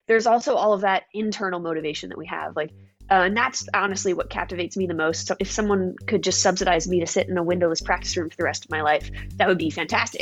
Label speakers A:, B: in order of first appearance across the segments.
A: there's also all of that internal motivation that we have. And that's honestly what captivates me the most. So if someone could just subsidize me to sit in a windowless practice room for the rest of my life, that would be fantastic.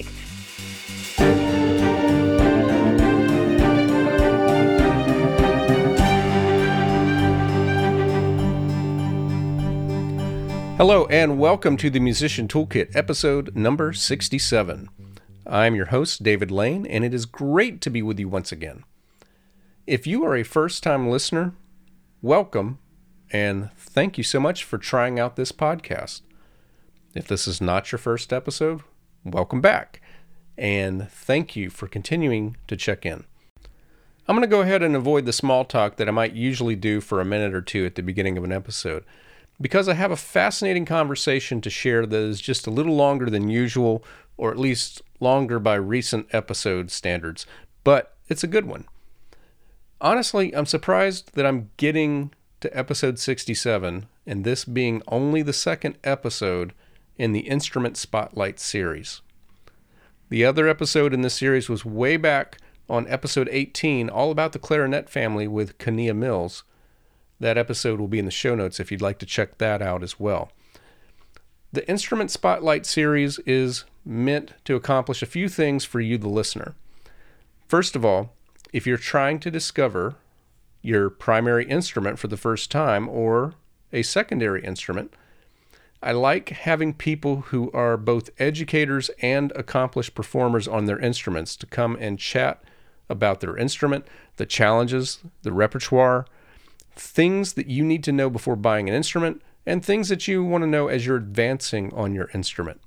B: Hello and welcome to the Musician Toolkit, episode number 67. I'm your host, David Lane, and it is great to be with you once again. If you are a first-time listener, welcome, and thank you so much for trying out this podcast. If this is not your first episode, welcome back, and thank you for continuing to check in. I'm going to go ahead and avoid the small talk that I might usually do for a minute or two at the beginning of an episode, because I have a fascinating conversation to share that is just a little longer than usual, or at least longer by recent episode standards, but it's a good one. Honestly, I'm surprised that I'm getting to episode 67, and this being only the second episode in the Instrument Spotlight series. The other episode in this series was way back on episode 18, all about the clarinet family with Kania Mills. That episode will be in the show notes if you'd like to check that out as well. The Instrument Spotlight series is meant to accomplish a few things for you, the listener. First of all, if you're trying to discover your primary instrument for the first time or a secondary instrument, I like having people who are both educators and accomplished performers on their instruments to come and chat about their instrument, the challenges, the repertoire, things that you need to know before buying an instrument, and things that you want to know as you're advancing on your instrument.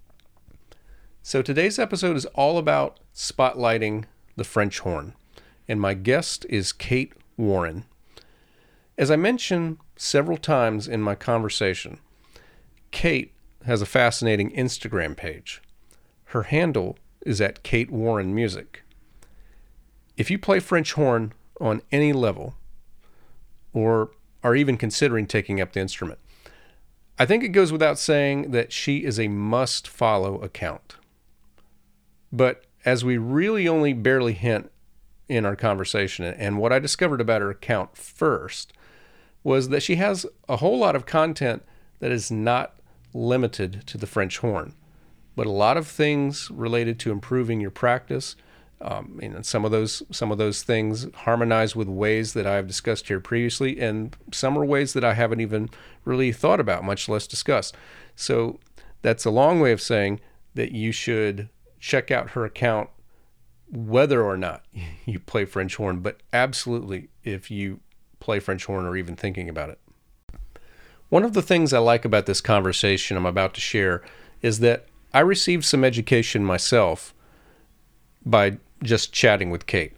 B: So today's episode is all about spotlighting the French horn, and my guest is Kate Warren. As I mentioned several times in my conversation, Kate has a fascinating Instagram page. Her handle is at Kate Warren Music. If you play French horn on any level, or are even considering taking up the instrument, I think it goes without saying that she is a must-follow account. But as we really only barely hint in our conversation, and what I discovered about her account first, was that she has a whole lot of content that is not limited to the French horn, but a lot of things related to improving your practice. And some of those things harmonize with ways that I've discussed here previously, and some are ways that I haven't even really thought about, much less discussed. So that's a long way of saying that you should check out her account whether or not you play French horn, but absolutely if you play French horn or even thinking about it. One of the things I like about this conversation I'm about to share is that I received some education myself by just chatting with Kate.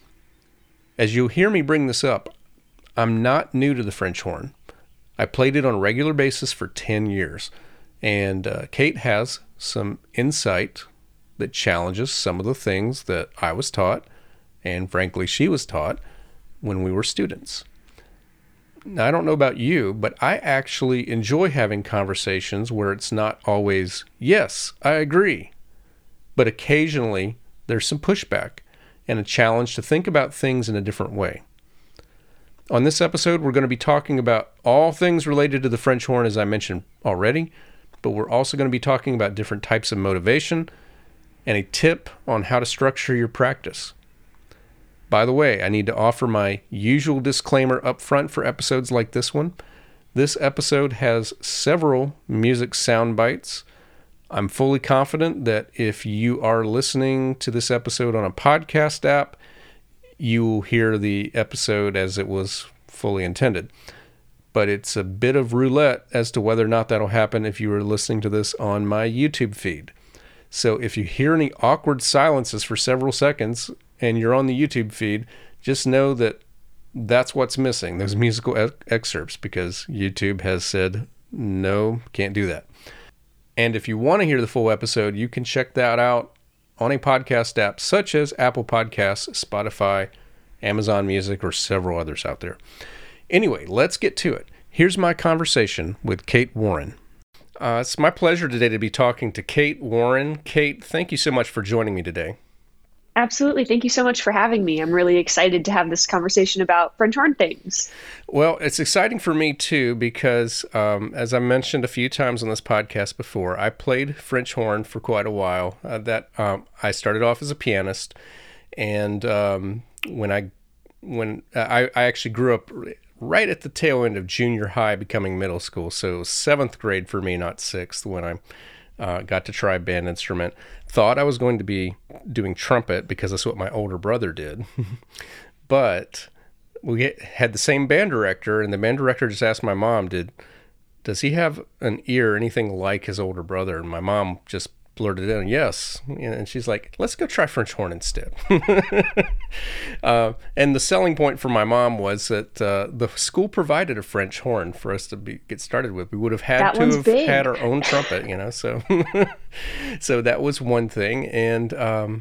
B: As you'll hear me bring this up, I'm not new to the French horn. I played it on a regular basis for 10 years, and Kate has some insight that challenges some of the things that I was taught, and frankly, she was taught when we were students. Now, I don't know about you, but I actually enjoy having conversations where it's not always, yes, I agree, but occasionally there's some pushback and a challenge to think about things in a different way. On this episode, we're going to be talking about all things related to the French horn, as I mentioned already, but we're also going to be talking about different types of motivation and a tip on how to structure your practice. By the way, I need to offer my usual disclaimer up front for episodes like this one. This episode has several music sound bites. I'm fully confident that if you are listening to this episode on a podcast app, you will hear the episode as it was fully intended. But it's a bit of roulette as to whether or not that'll happen if you are listening to this on my YouTube feed. So if you hear any awkward silences for several seconds and you're on the YouTube feed, just know that that's what's missing, those musical excerpts, because YouTube has said, no, can't do that. And if you want to hear the full episode, you can check that out on a podcast app such as Apple Podcasts, Spotify, Amazon Music, or several others out there. Anyway, let's get to it. Here's my conversation with Kate Warren. It's my pleasure today to be talking to Kate Warren. Kate, thank you so much for joining me today.
A: Absolutely. Thank you so much for having me. I'm really excited to have this conversation about French horn things.
B: Well, it's exciting for me too because, as I mentioned a few times on this podcast before, I played French horn for quite a while. I started off as a pianist, and when I actually grew up right at the tail end of junior high, becoming middle school, so it was seventh grade for me, not sixth, when I got to try a band instrument. Thought I was going to be doing trumpet because that's what my older brother did. But we had the same band director, and the band director just asked my mom, does he have an ear anything like his older brother? And my mom just blurted in, yes. And she's like, let's go try French horn instead. And the selling point for my mom was that the school provided a French horn for us to get started with. We would have had to have had our own trumpet, so so that was one thing. And and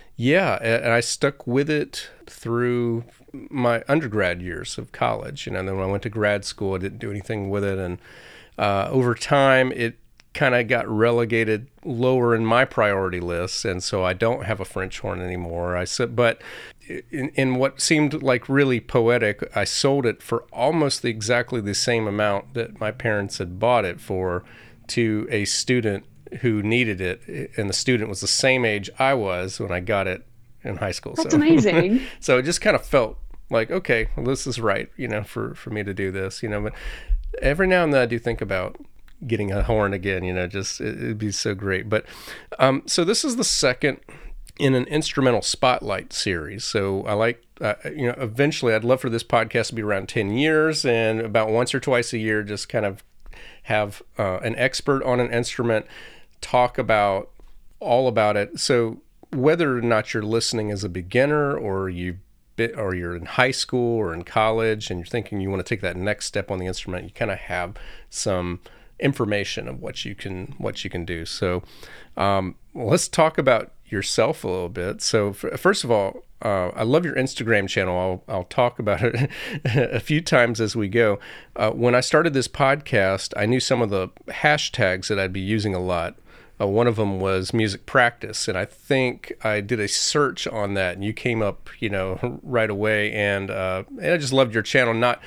B: I stuck with it through my undergrad years of college. And then when I went to grad school, I didn't do anything with it. And over time, it kind of got relegated lower in my priority list, and so I don't have a French horn anymore. But in what seemed like really poetic, I sold it for almost exactly the same amount that my parents had bought it for to a student who needed it, and the student was the same age I was when I got it in high school.
A: That's amazing.
B: So it just kind of felt like, okay, well, this is right, for me to do this, But every now and then I do think about getting a horn again, just it'd be so great. But so this is the second in an instrumental spotlight series. So I like, eventually I'd love for this podcast to be around 10 years, and about once or twice a year, just kind of have an expert on an instrument talk about all about it. So whether or not you're listening as a beginner, or you're in high school or in college and you're thinking you want to take that next step on the instrument, you kind of have some information of what you can do. So let's talk about yourself a little bit. So first of all, I love your Instagram channel. I'll talk about it a few times as we go. When I started this podcast, I knew some of the hashtags that I'd be using a lot. One of them was music practice, and I think I did a search on that, and you came up, right away. And I just loved your channel, not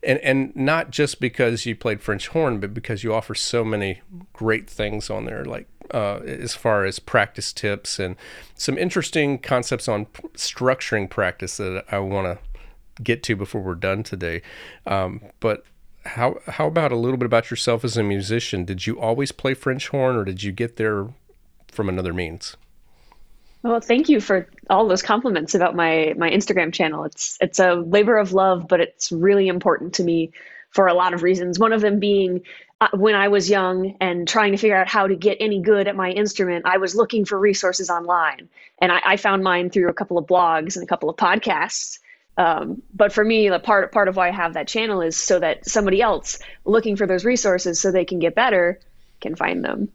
B: just because you played French horn, but because you offer so many great things on there, like as far as practice tips and some interesting concepts on structuring practice that I want to get to before we're done today. But how about a little bit about yourself as a musician? Did you always play French horn, or did you get there from another means?
A: Well, thank you for all those compliments about my Instagram channel. It's a labor of love, but it's really important to me for a lot of reasons. One of them being when I was young and trying to figure out how to get any good at my instrument, I was looking for resources online, and I found mine through a couple of blogs and a couple of podcasts. But for me, the part of why I have that channel is so that somebody else looking for those resources so they can get better can find them.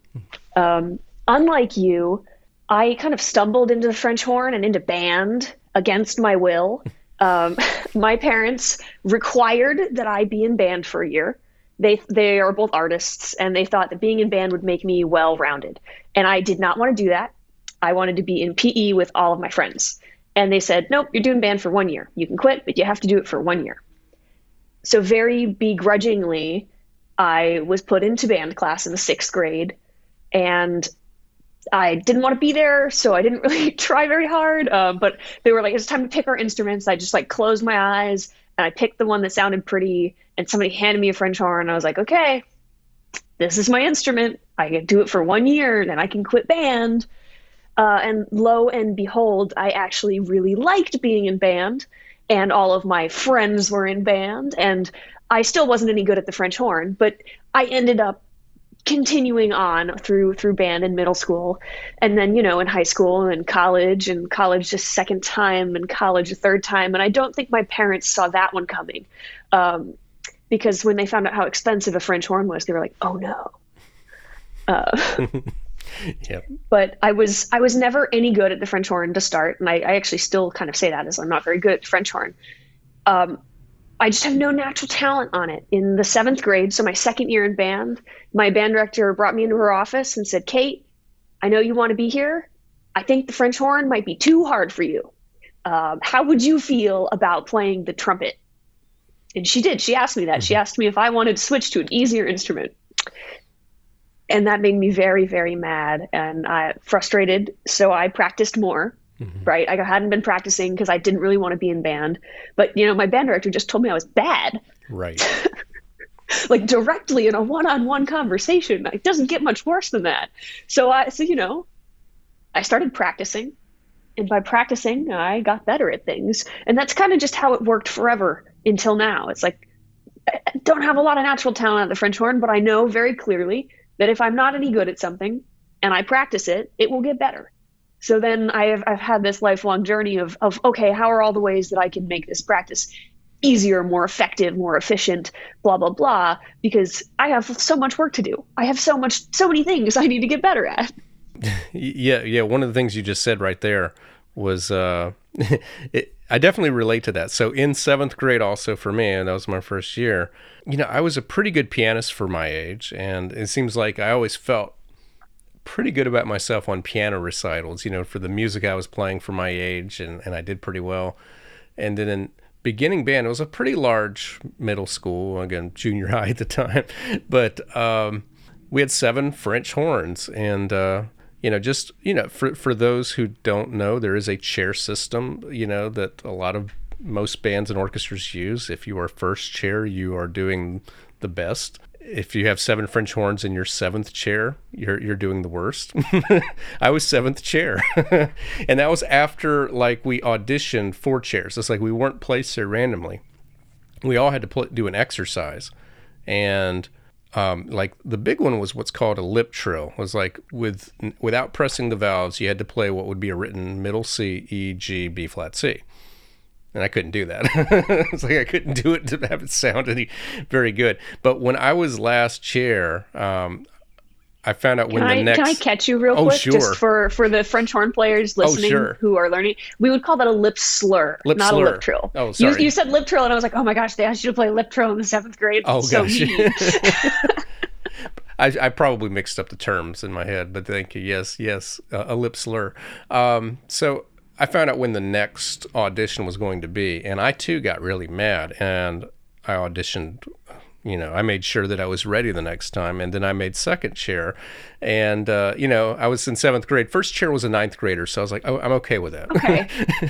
A: Unlike you, I kind of stumbled into the French horn and into band against my will. My parents required that I be in band for a year. They are both artists, and they thought that being in band would make me well-rounded. And I did not want to do that. I wanted to be in PE with all of my friends. And they said, nope, you're doing band for 1 year. You can quit, but you have to do it for 1 year. So very begrudgingly, I was put into band class in the 6th grade, and I didn't want to be there, so I didn't really try very hard. But they were like, it's time to pick our instruments. I just closed my eyes, and I picked the one that sounded pretty, and somebody handed me a French horn, and I was like, okay, this is my instrument. I can do it for 1 year, then I can quit band. And lo and behold, I actually really liked being in band, and all of my friends were in band, and I still wasn't any good at the French horn, but I ended up continuing on through band in middle school, and then, in high school and college just second time, and college a third time. And I don't think my parents saw that one coming, because when they found out how expensive a French horn was, they were like, oh no.
B: Yep.
A: But I was never any good at the French horn to start, and I actually still kind of say that, as I'm not very good at French horn. I just have no natural talent on it. In the 7th grade, so my second year in band, my band director brought me into her office and said, Kate, I know you want to be here, I think the French horn might be too hard for you. How would you feel about playing the trumpet? And she did. She asked me that. She
B: Mhm.
A: asked me if I wanted to switch to an easier instrument. And that made me very, very mad and frustrated. So I practiced more,
B: Mhm.
A: right? I hadn't been practicing because I didn't really want to be in band. But, my band director just told me I was bad,
B: Right.
A: like directly in a one-on-one conversation. It doesn't get much worse than that. I started practicing. And by practicing, I got better at things. And that's kind of just how it worked forever until now. It's like, I don't have a lot of natural talent at the French horn, but I know very clearly that if I'm not any good at something and I practice it, it will get better. So then I've had this lifelong journey of okay, how are all the ways that I can make this practice easier, more effective, more efficient, blah blah blah, because I have so much work to do. I have so many things I need to get better at.
B: Yeah. One of the things you just said right there was, I definitely relate to that. So in seventh grade, also for me, and that was my first year, I was a pretty good pianist for my age. And it seems like I always felt pretty good about myself on piano recitals, for the music I was playing for my age. And I did pretty well. And then in beginning band, it was a pretty large middle school, again, junior high at the time. But we had 7 French horns. And, for those who don't know, there is a chair system, that a lot of most bands and orchestras use. If you are first chair, you are doing the best. If you have 7 French horns in your 7th chair, you're doing the worst. I was 7th chair. And that was after we auditioned 4 chairs. It's like we weren't placed there randomly. We all had to do an exercise. And the big one was what's called a lip trill. It was like without pressing the valves, you had to play what would be a written middle C, E, G, B flat C. And I couldn't do that. It's like I couldn't do it to have it sound very good. But when I was last chair, I found out
A: Can I catch you real
B: Oh,
A: quick,
B: sure.
A: just for the French horn players listening
B: sure.
A: who are learning? We would call that a lip slur,
B: Lip
A: not
B: slur.
A: a lip trill.
B: Oh, sorry.
A: You said lip trill, and I was like, oh my gosh, they asked you to play lip trill in the 7th grade.
B: Oh,
A: So
B: gosh.
A: mean.
B: I probably mixed up the terms in my head, but thank you. Yes, a lip slur. So I found out when the next audition was going to be, and I too got really mad, and I auditioned. I made sure that I was ready the next time, and then I made second chair, and I was in 7th grade. First chair was a 9th grader, so I was like, oh, I'm okay with that.
A: Okay.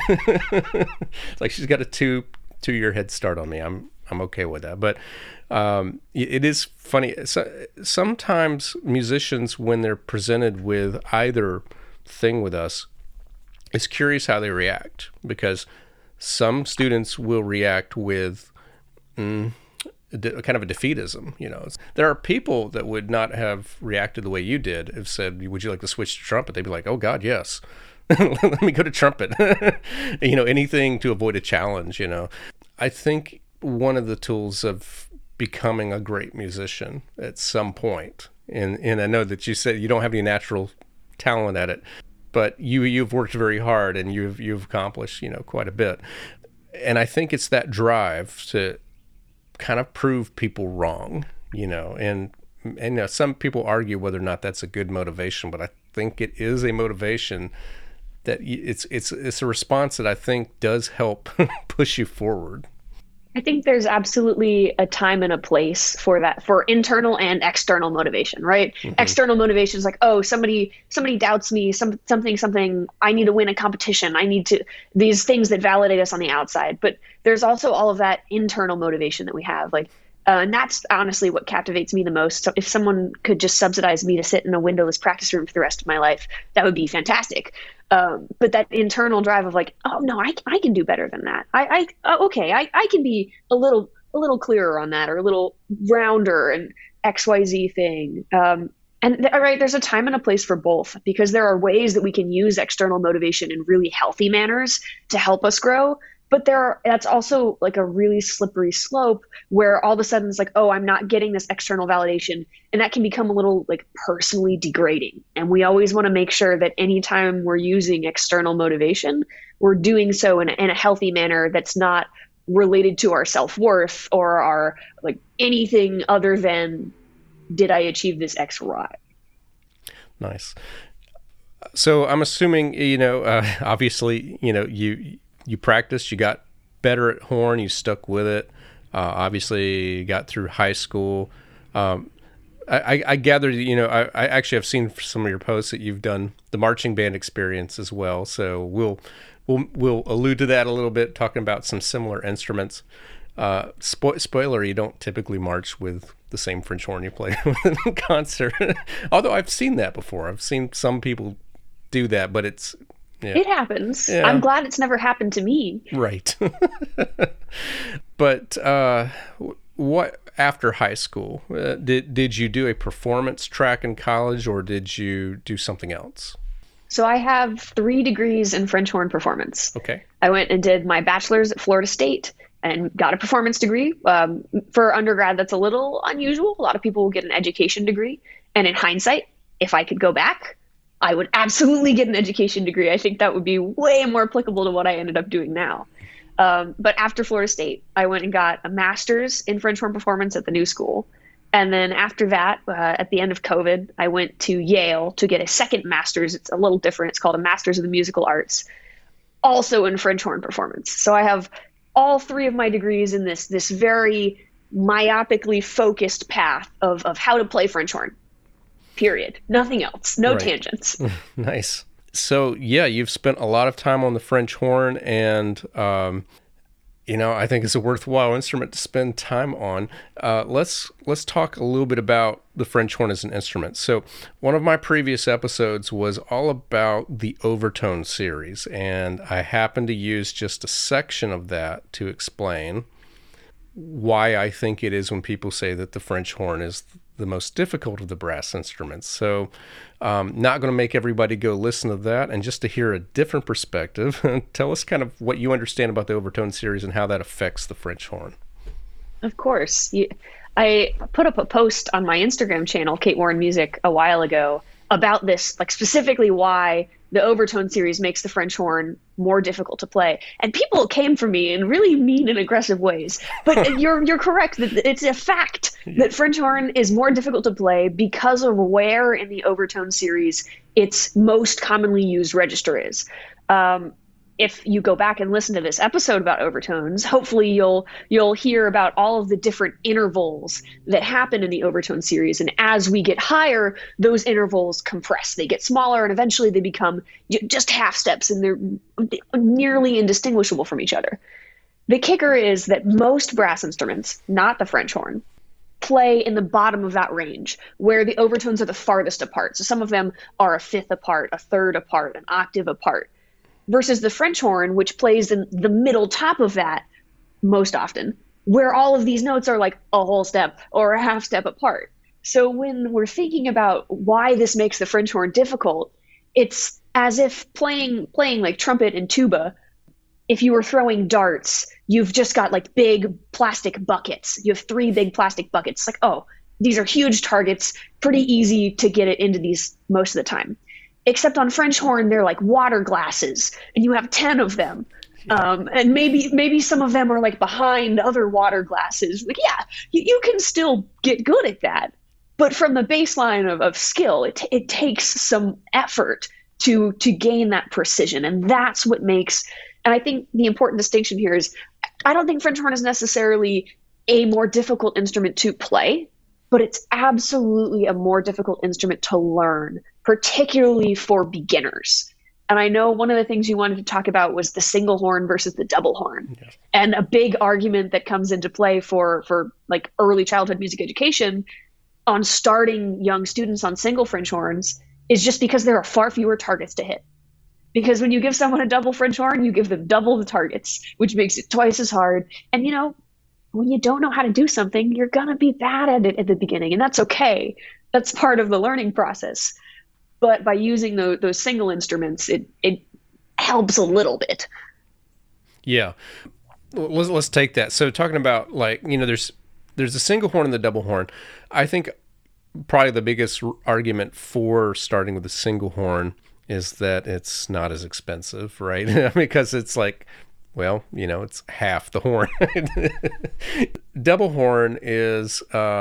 B: It's like she's got a two-year head start on me. I'm okay with that, but it is funny. So, sometimes musicians, when they're presented with either thing with us, it's curious how they react, because some students will react with kind of a defeatism. There are people that would not have reacted the way you did if said, would you like to switch to trumpet? They'd be like, oh God, yes. Let me go to trumpet. Anything to avoid a challenge. I think one of the tools of becoming a great musician at some point, and I know that you said you don't have any natural talent at it, but you've worked very hard and you've accomplished quite a bit. And I think it's that drive to kind of prove people wrong, and some people argue whether or not that's a good motivation, but I think it is a motivation that it's a response that I think does help push you forward.
A: I think there's absolutely a time and a place for that, for internal and external motivation, right?
B: Mm-hmm.
A: External motivation is like, oh, somebody doubts me, something, I need to win a competition. I need to, these things that validate us on the outside. But there's also all of that internal motivation that we have. And that's honestly what captivates me the most. So if someone could just subsidize me to sit in a windowless practice room for the rest of my life, that would be fantastic. But that internal drive of like, oh no, I can do better than that. I can be a little clearer on that, or a little rounder and XYZ thing. Right, there's a time and a place for both, because there are ways that we can use external motivation in really healthy manners to help us grow. But that's also like a really slippery slope where all of a sudden it's like, oh, I'm not getting this external validation. And that can become a little like personally degrading. And we always want to make sure that anytime we're using external motivation, we're doing so in a healthy manner that's not related to our self-worth or our like anything other than, did I achieve this X or Y?
B: Nice. So I'm assuming, obviously, you practiced, you got better at horn, you stuck with it. Obviously, you got through high school. I gather, I actually have seen some of your posts that you've done the marching band experience as well. So we'll allude to that a little bit, talking about some similar instruments. Spoiler, you don't typically march with the same French horn you play with in concert. Although I've seen that before. I've seen some people do that, but
A: It happens.
B: Yeah.
A: I'm glad it's never happened to me.
B: Right. But what after high school did you do a performance track in college, or did you do something else?
A: So I have 3 degrees in French horn performance.
B: Okay.
A: I went and did my bachelor's at Florida State and got a performance degree. For undergrad, that's a little unusual. A lot of people will get an education degree. And in hindsight, if I could go back, I would absolutely get an education degree. I think that would be way more applicable to what I ended up doing now. But after Florida State, I went and got a master's in French horn performance at the New School. And then after that, at the end of COVID, I went to Yale to get a second master's. It's a little different. It's called a Master's of the Musical Arts, also in French horn performance. So I have all 3 of my degrees in this very myopically focused path of how to play French horn. Period. Nothing else. No tangents.
B: Nice. So yeah, you've spent a lot of time on the French horn, and I think it's a worthwhile instrument to spend time on. Let's talk a little bit about the French horn as an instrument. So one of my previous episodes was all about the overtone series, and I happened to use just a section of that to explain why I think it is when people say that the French horn is the most difficult of the brass instruments. So not going to make everybody go listen to that. And just to hear a different perspective, tell us kind of what you understand about the overtone series and how that affects the French horn.
A: Of course. I put up a post on my Instagram channel, Kate Warren Music, a while ago about this, like specifically why the overtone series makes the French horn more difficult to play. And people came for me in really mean and aggressive ways. But you're correct that it's a fact that French horn is more difficult to play because of where in the overtone series its most commonly used register is. If you go back and listen to this episode about overtones, hopefully you'll hear about all of the different intervals that happen in the overtone series. And as we get higher, those intervals compress. They get smaller, and eventually they become just half steps, and they're nearly indistinguishable from each other. The kicker is that most brass instruments, not the French horn, play in the bottom of that range, where the overtones are the farthest apart. So some of them are a fifth apart, a third apart, an octave apart. Versus the French horn, which plays in the middle top of that most often, where all of these notes are like a whole step or a half step apart. So when we're thinking about why this makes the French horn difficult, it's as if playing like trumpet and tuba, if you were throwing darts, you've just got like big plastic buckets. You have 3 big plastic buckets. Like, oh, these are huge targets, pretty easy to get it into these most of the time. Except on French horn, they're like water glasses, and you have 10 of them. And maybe some of them are like behind other water glasses. Like, yeah, you can still get good at that. But from the baseline of skill, it takes some effort to gain that precision. And that's what makes, and I think the important distinction here is, I don't think French horn is necessarily a more difficult instrument to play, but it's absolutely a more difficult instrument to learn, particularly for beginners. And I know one of the things you wanted to talk about was the single horn versus the double horn. Yes. And a big argument that comes into play for like early childhood music education on starting young students on single French horns is just because there are far fewer targets to hit. Because when you give someone a double French horn, you give them double the targets, which makes it twice as hard. And when you don't know how to do something, you're going to be bad at it at the beginning, and that's okay. That's part of the learning process. But by using those single instruments, it helps a little bit.
B: Yeah. Let's take that. So talking about there's the single horn and the double horn. I think probably the biggest argument for starting with the single horn is that it's not as expensive, right? Because it's like Well, it's half the horn. Double horn is,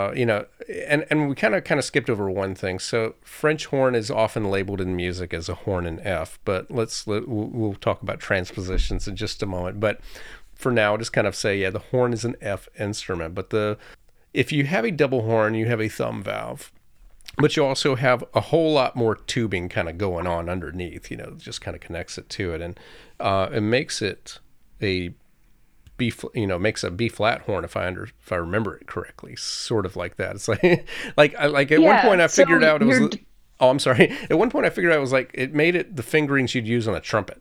B: and we kind of skipped over one thing. So French horn is often labeled in music as a horn in F, but we'll talk about transpositions in just a moment. But for now, I'll just kind of say, yeah, the horn is an F instrument. But if you have a double horn, you have a thumb valve. But you also have a whole lot more tubing kind of going on underneath, just kind of connects it to it. And it makes it a makes a B flat horn if I remember it correctly, sort of like that. It's like at one point I figured out it was. Oh, I'm sorry. At one point I figured out it was like it made it the fingerings you'd use on a trumpet,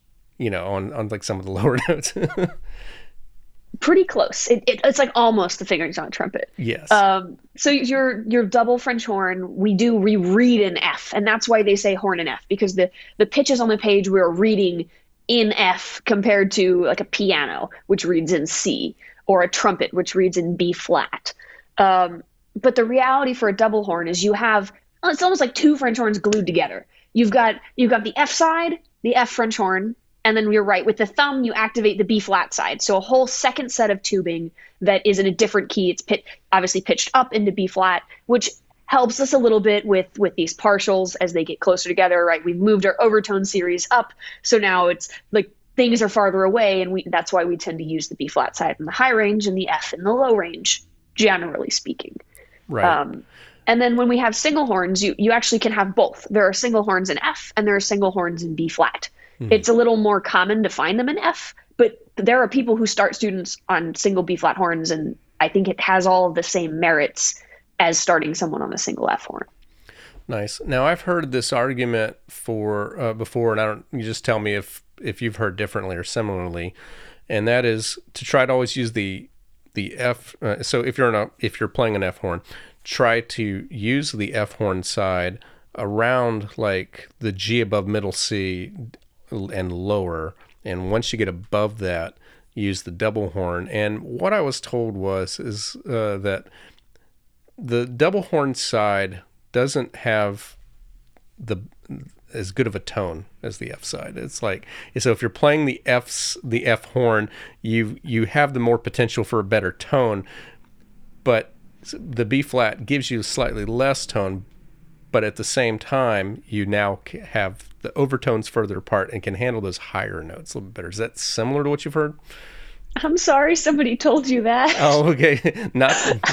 B: on like some of the lower notes.
A: Pretty close. It's like almost the fingerings on a trumpet.
B: Yes.
A: So your double French horn, we read in F, and that's why they say horn in F, because the pitches on the page we're reading in F compared to like a piano, which reads in C, or a trumpet, which reads in B flat. But the reality for a double horn is it's almost like two French horns glued together. You've got the F side, the F French horn, and then you're right, with the thumb, you activate the B flat side. So a whole second set of tubing that is in a different key. It's obviously pitched up into B flat, which helps us a little bit with these partials as they get closer together, right? We've moved our overtone series up. So now it's like things are farther away, and that's why we tend to use the B flat side in the high range and the F in the low range, generally speaking.
B: Right.
A: And then when we have single horns, you actually can have both. There are single horns in F and there are single horns in B flat. Mm-hmm. It's a little more common to find them in F, but there are people who start students on single B flat horns, and I think it has all of the same merits as starting someone on a single F horn.
B: Nice. Now I've heard this argument before, and you just tell me if you've heard differently or similarly, and that is to try to always use the F. So if you're playing an F horn, try to use the F horn side around like the G above middle C and lower, and once you get above that, use the double horn. And what I was told is that the double horn side doesn't have as good of a tone as the F side. It's like, so if you're playing the F horn, you have the more potential for a better tone, but the B flat gives you slightly less tone, but at the same time, you now have the overtones further apart and can handle those higher notes a little bit better. Is that similar to what you've heard?
A: I'm sorry somebody told you that.
B: Oh, okay. Not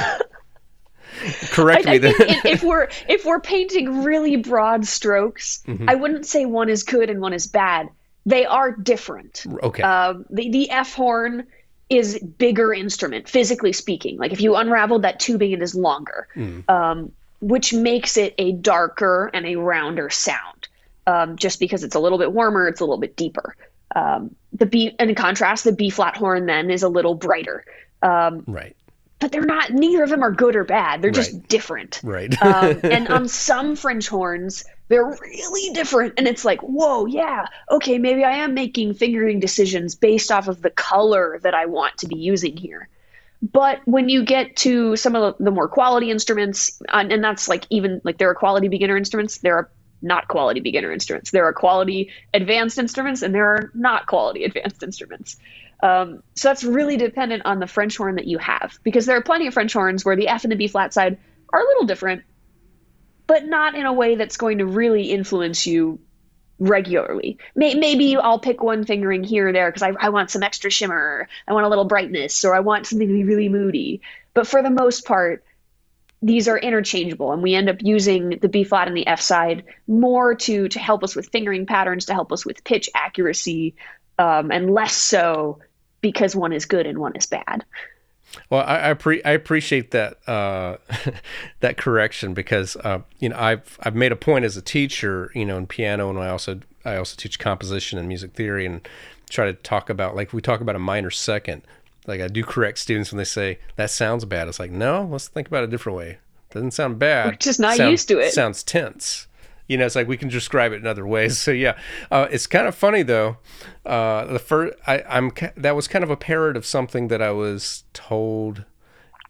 B: correct me then.
A: if we're painting really broad strokes, mm-hmm. I wouldn't say one is good and one is bad. They are different.
B: Okay.
A: The F horn is bigger instrument, physically speaking. Like if you unraveled that tubing, it is longer, which makes it a darker and a rounder sound. Just because it's a little bit warmer, it's a little bit deeper. And in contrast, the B flat horn then is a little brighter.
B: Right.
A: But neither of them are good or bad. They're just different.
B: Right.
A: And on some French horns, they're really different. And it's like, whoa, yeah, okay, maybe I am making fingering decisions based off of the color that I want to be using here. But when you get to some of the more quality instruments, and that's like even like there are quality beginner instruments, there are not quality beginner instruments. There are quality advanced instruments, and there are not quality advanced instruments. So that's really dependent on the French horn that you have, because there are plenty of French horns where the F and the B flat side are a little different, but not in a way that's going to really influence you regularly. Maybe I'll pick one fingering here or there because I want some extra shimmer, I want a little brightness, or I want something to be really moody. But for the most part, these are interchangeable, and we end up using the B flat and the F side more to help us with fingering patterns, to help us with pitch accuracy, and less so because one is good and one is bad.
B: Well, I appreciate that that correction, because I've made a point as a teacher, in piano, and I also teach composition and music theory, and try to talk about, like, we talk about a minor second. Like, I do correct students when they say that sounds bad. It's like, no, let's think about it a different way. It doesn't sound bad.
A: We're just not used to it.
B: Sounds tense. It's like we can describe it in other ways. So yeah, it's kind of funny though. That was kind of a parrot of something that I was told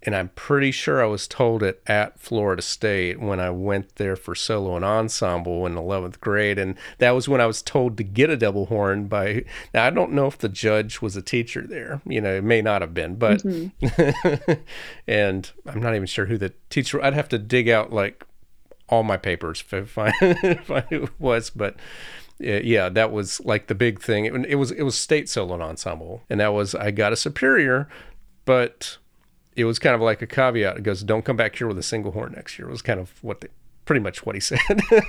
B: And I'm pretty sure I was told it at Florida State when I went there for solo and ensemble in 11th grade. And that was when I was told to get a double horn by, now I don't know if the judge was a teacher there, it may not have been, but, and I'm not even sure who the teacher, I'd have to dig out like all my papers to find who it was, but yeah, that was like the big thing. It was state solo and ensemble. And that was, I got a superior, but it was kind of like a caveat. It goes, don't come back here with a single horn next year. It was kind of pretty much what he said.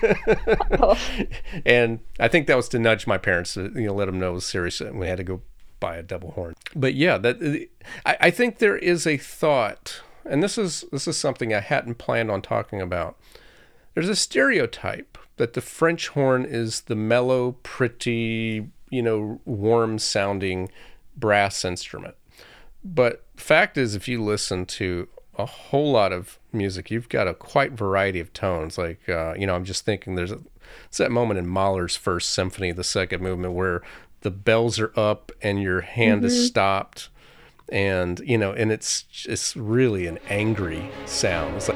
B: And I think that was to nudge my parents to, let them know it was serious and we had to go buy a double horn. But yeah, I think there is a thought, and this is something I hadn't planned on talking about. There's a stereotype that the French horn is the mellow, pretty, warm sounding brass instrument. But fact is, if you listen to a whole lot of music, you've got a quite variety of tones. Like, I'm just thinking it's that moment in Mahler's First Symphony, the second movement, where the bells are up and your hand is stopped. And, and it's really an angry sound. It's like...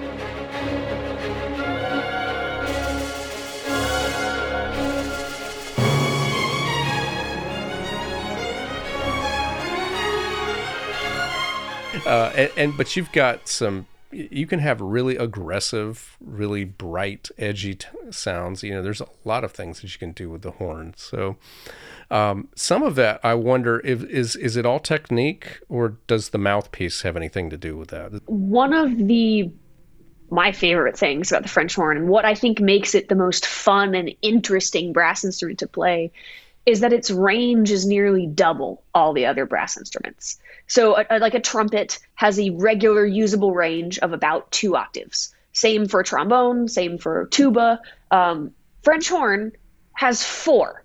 B: but you've got you can have really aggressive, really bright, edgy sounds. There's a lot of things that you can do with the horn. So some of that, I wonder, is it all technique, or does the mouthpiece have anything to do with that?
A: One of my favorite things about the French horn, and what I think makes it the most fun and interesting brass instrument to play, is that its range is nearly double all the other brass instruments. So like a trumpet has a regular usable range of about 2 octaves. Same for trombone, same for tuba. French horn has 4.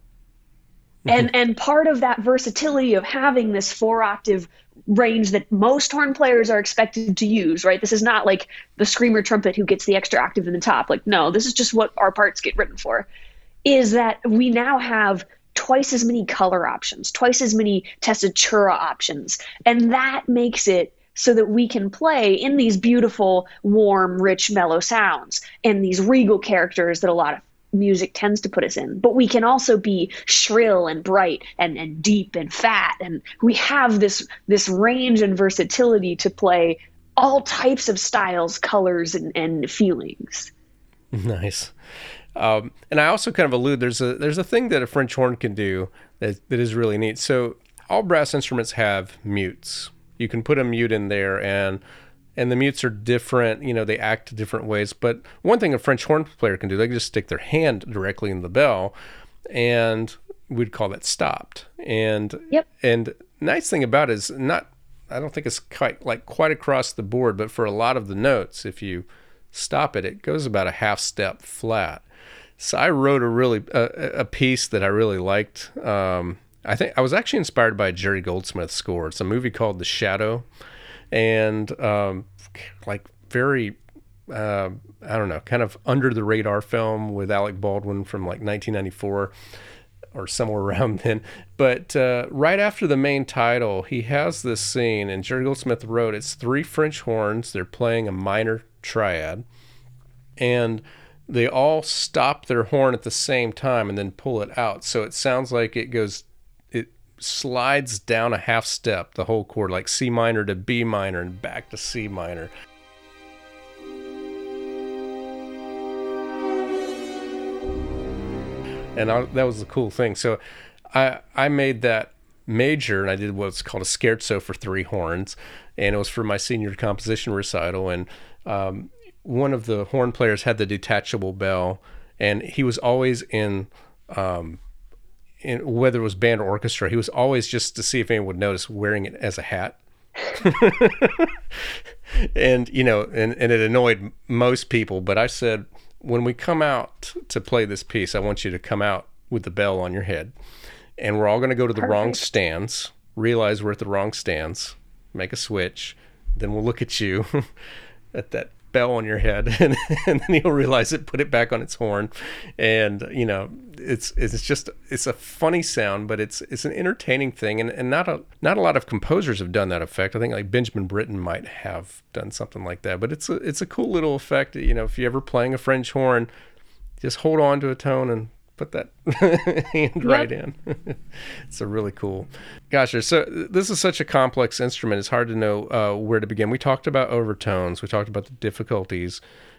A: And part of that versatility of having this 4-octave range that most horn players are expected to use, right? This is not like the screamer trumpet who gets the extra octave in the top. Like, no, this is just what our parts get written for, is that we now have twice as many color options, twice as many tessitura options. And that makes it so that we can play in these beautiful, warm, rich, mellow sounds and these regal characters that a lot of music tends to put us in. But we can also be shrill and bright and deep and fat. And we have this range and versatility to play all types of styles, colors, and feelings.
B: Nice. And I also kind of allude, there's a thing that a French horn can do that is really neat. So all brass instruments have mutes. You can put a mute in there, and the mutes are different. They act different ways. But one thing a French horn player can do, they can just stick their hand directly in the bell, and we'd call that stopped. And nice thing about it is I don't think it's quite across the board, but for a lot of the notes, if you stop it, it goes about a half step flat. So I wrote a piece that I really liked. I think I was actually inspired by a Jerry Goldsmith score. It's a movie called The Shadow, and very I don't know, kind of under the radar film with Alec Baldwin from like 1994 or somewhere around then. But right after the main title, he has this scene, and Jerry Goldsmith wrote, it's 3 French horns. They're playing a minor triad, and they all stop their horn at the same time and then pull it out. So it sounds like it slides down a half step, the whole chord, like C minor to B minor and back to C minor. And that was the cool thing. So I made that major, and I did what's called a scherzo for 3 horns, and it was for my senior composition recital. And one of the horn players had the detachable bell, and he was always in whether it was band or orchestra, he was always, just to see if anyone would notice, wearing it as a hat. And and it annoyed most people, but I said, when we come out to play this piece, I want you to come out with the bell on your head, and we're all going to go to the wrong stands, realize we're at the wrong stands, make a switch, then we'll look at you at that bell on your head, and then you'll realize it, put it back on its horn, and it's a funny sound, but it's an entertaining thing, and not a lot of composers have done that effect. I think like Benjamin Britten might have done something like that, but it's a cool little effect. If you're ever playing a French horn, just hold on to a tone and put that hand right in. It's a really cool. Gosh, so this is such a complex instrument. It's hard to know where to begin. We talked about overtones. We talked about the difficulties.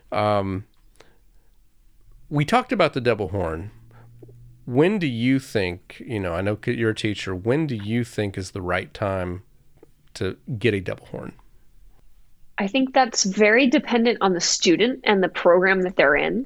B: We talked about the double horn. When do you think, I know you're a teacher, when do you think is the right time to get a double horn?
A: I think that's very dependent on the student and the program that they're in.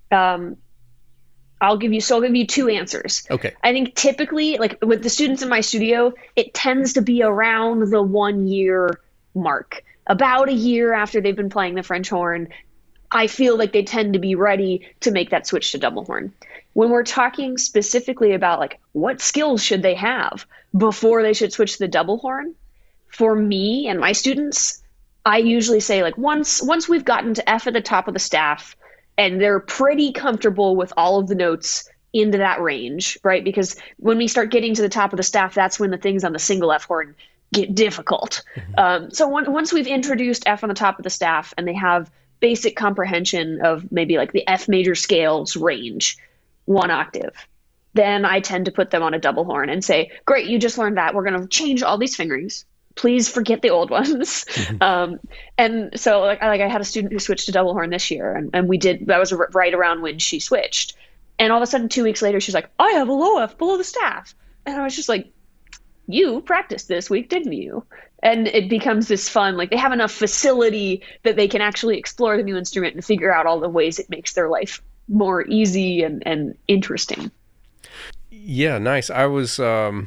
A: I'll give you two answers.
B: Okay.
A: I think typically, like with the students in my studio, it tends to be around the 1 year mark. About a year after they've been playing the French horn, I feel like they tend to be ready to make that switch to double horn. When we're talking specifically about like what skills should they have before they should switch to the double horn, for me and my students, I usually say like once we've gotten to F at the top of the staff, and they're pretty comfortable with all of the notes into that range, right? Because when we start getting to the top of the staff, that's when the things on the single F horn get difficult. So once we've introduced F on the top of the staff and they have basic comprehension of maybe like the F major scales range, 1 octave, then I tend to put them on a double horn and say, great, you just learned that. We're going to change all these fingerings. Please forget the old ones. And so like I had a student who switched to double horn this year, and that was right around when she switched. And all of a sudden, 2 weeks later, she's like, I have a low F below the staff. And I was just like, you practiced this week, didn't you? And it becomes this fun, like they have enough facility that they can actually explore the new instrument and figure out all the ways it makes their life more easy and interesting.
B: Yeah, nice. I was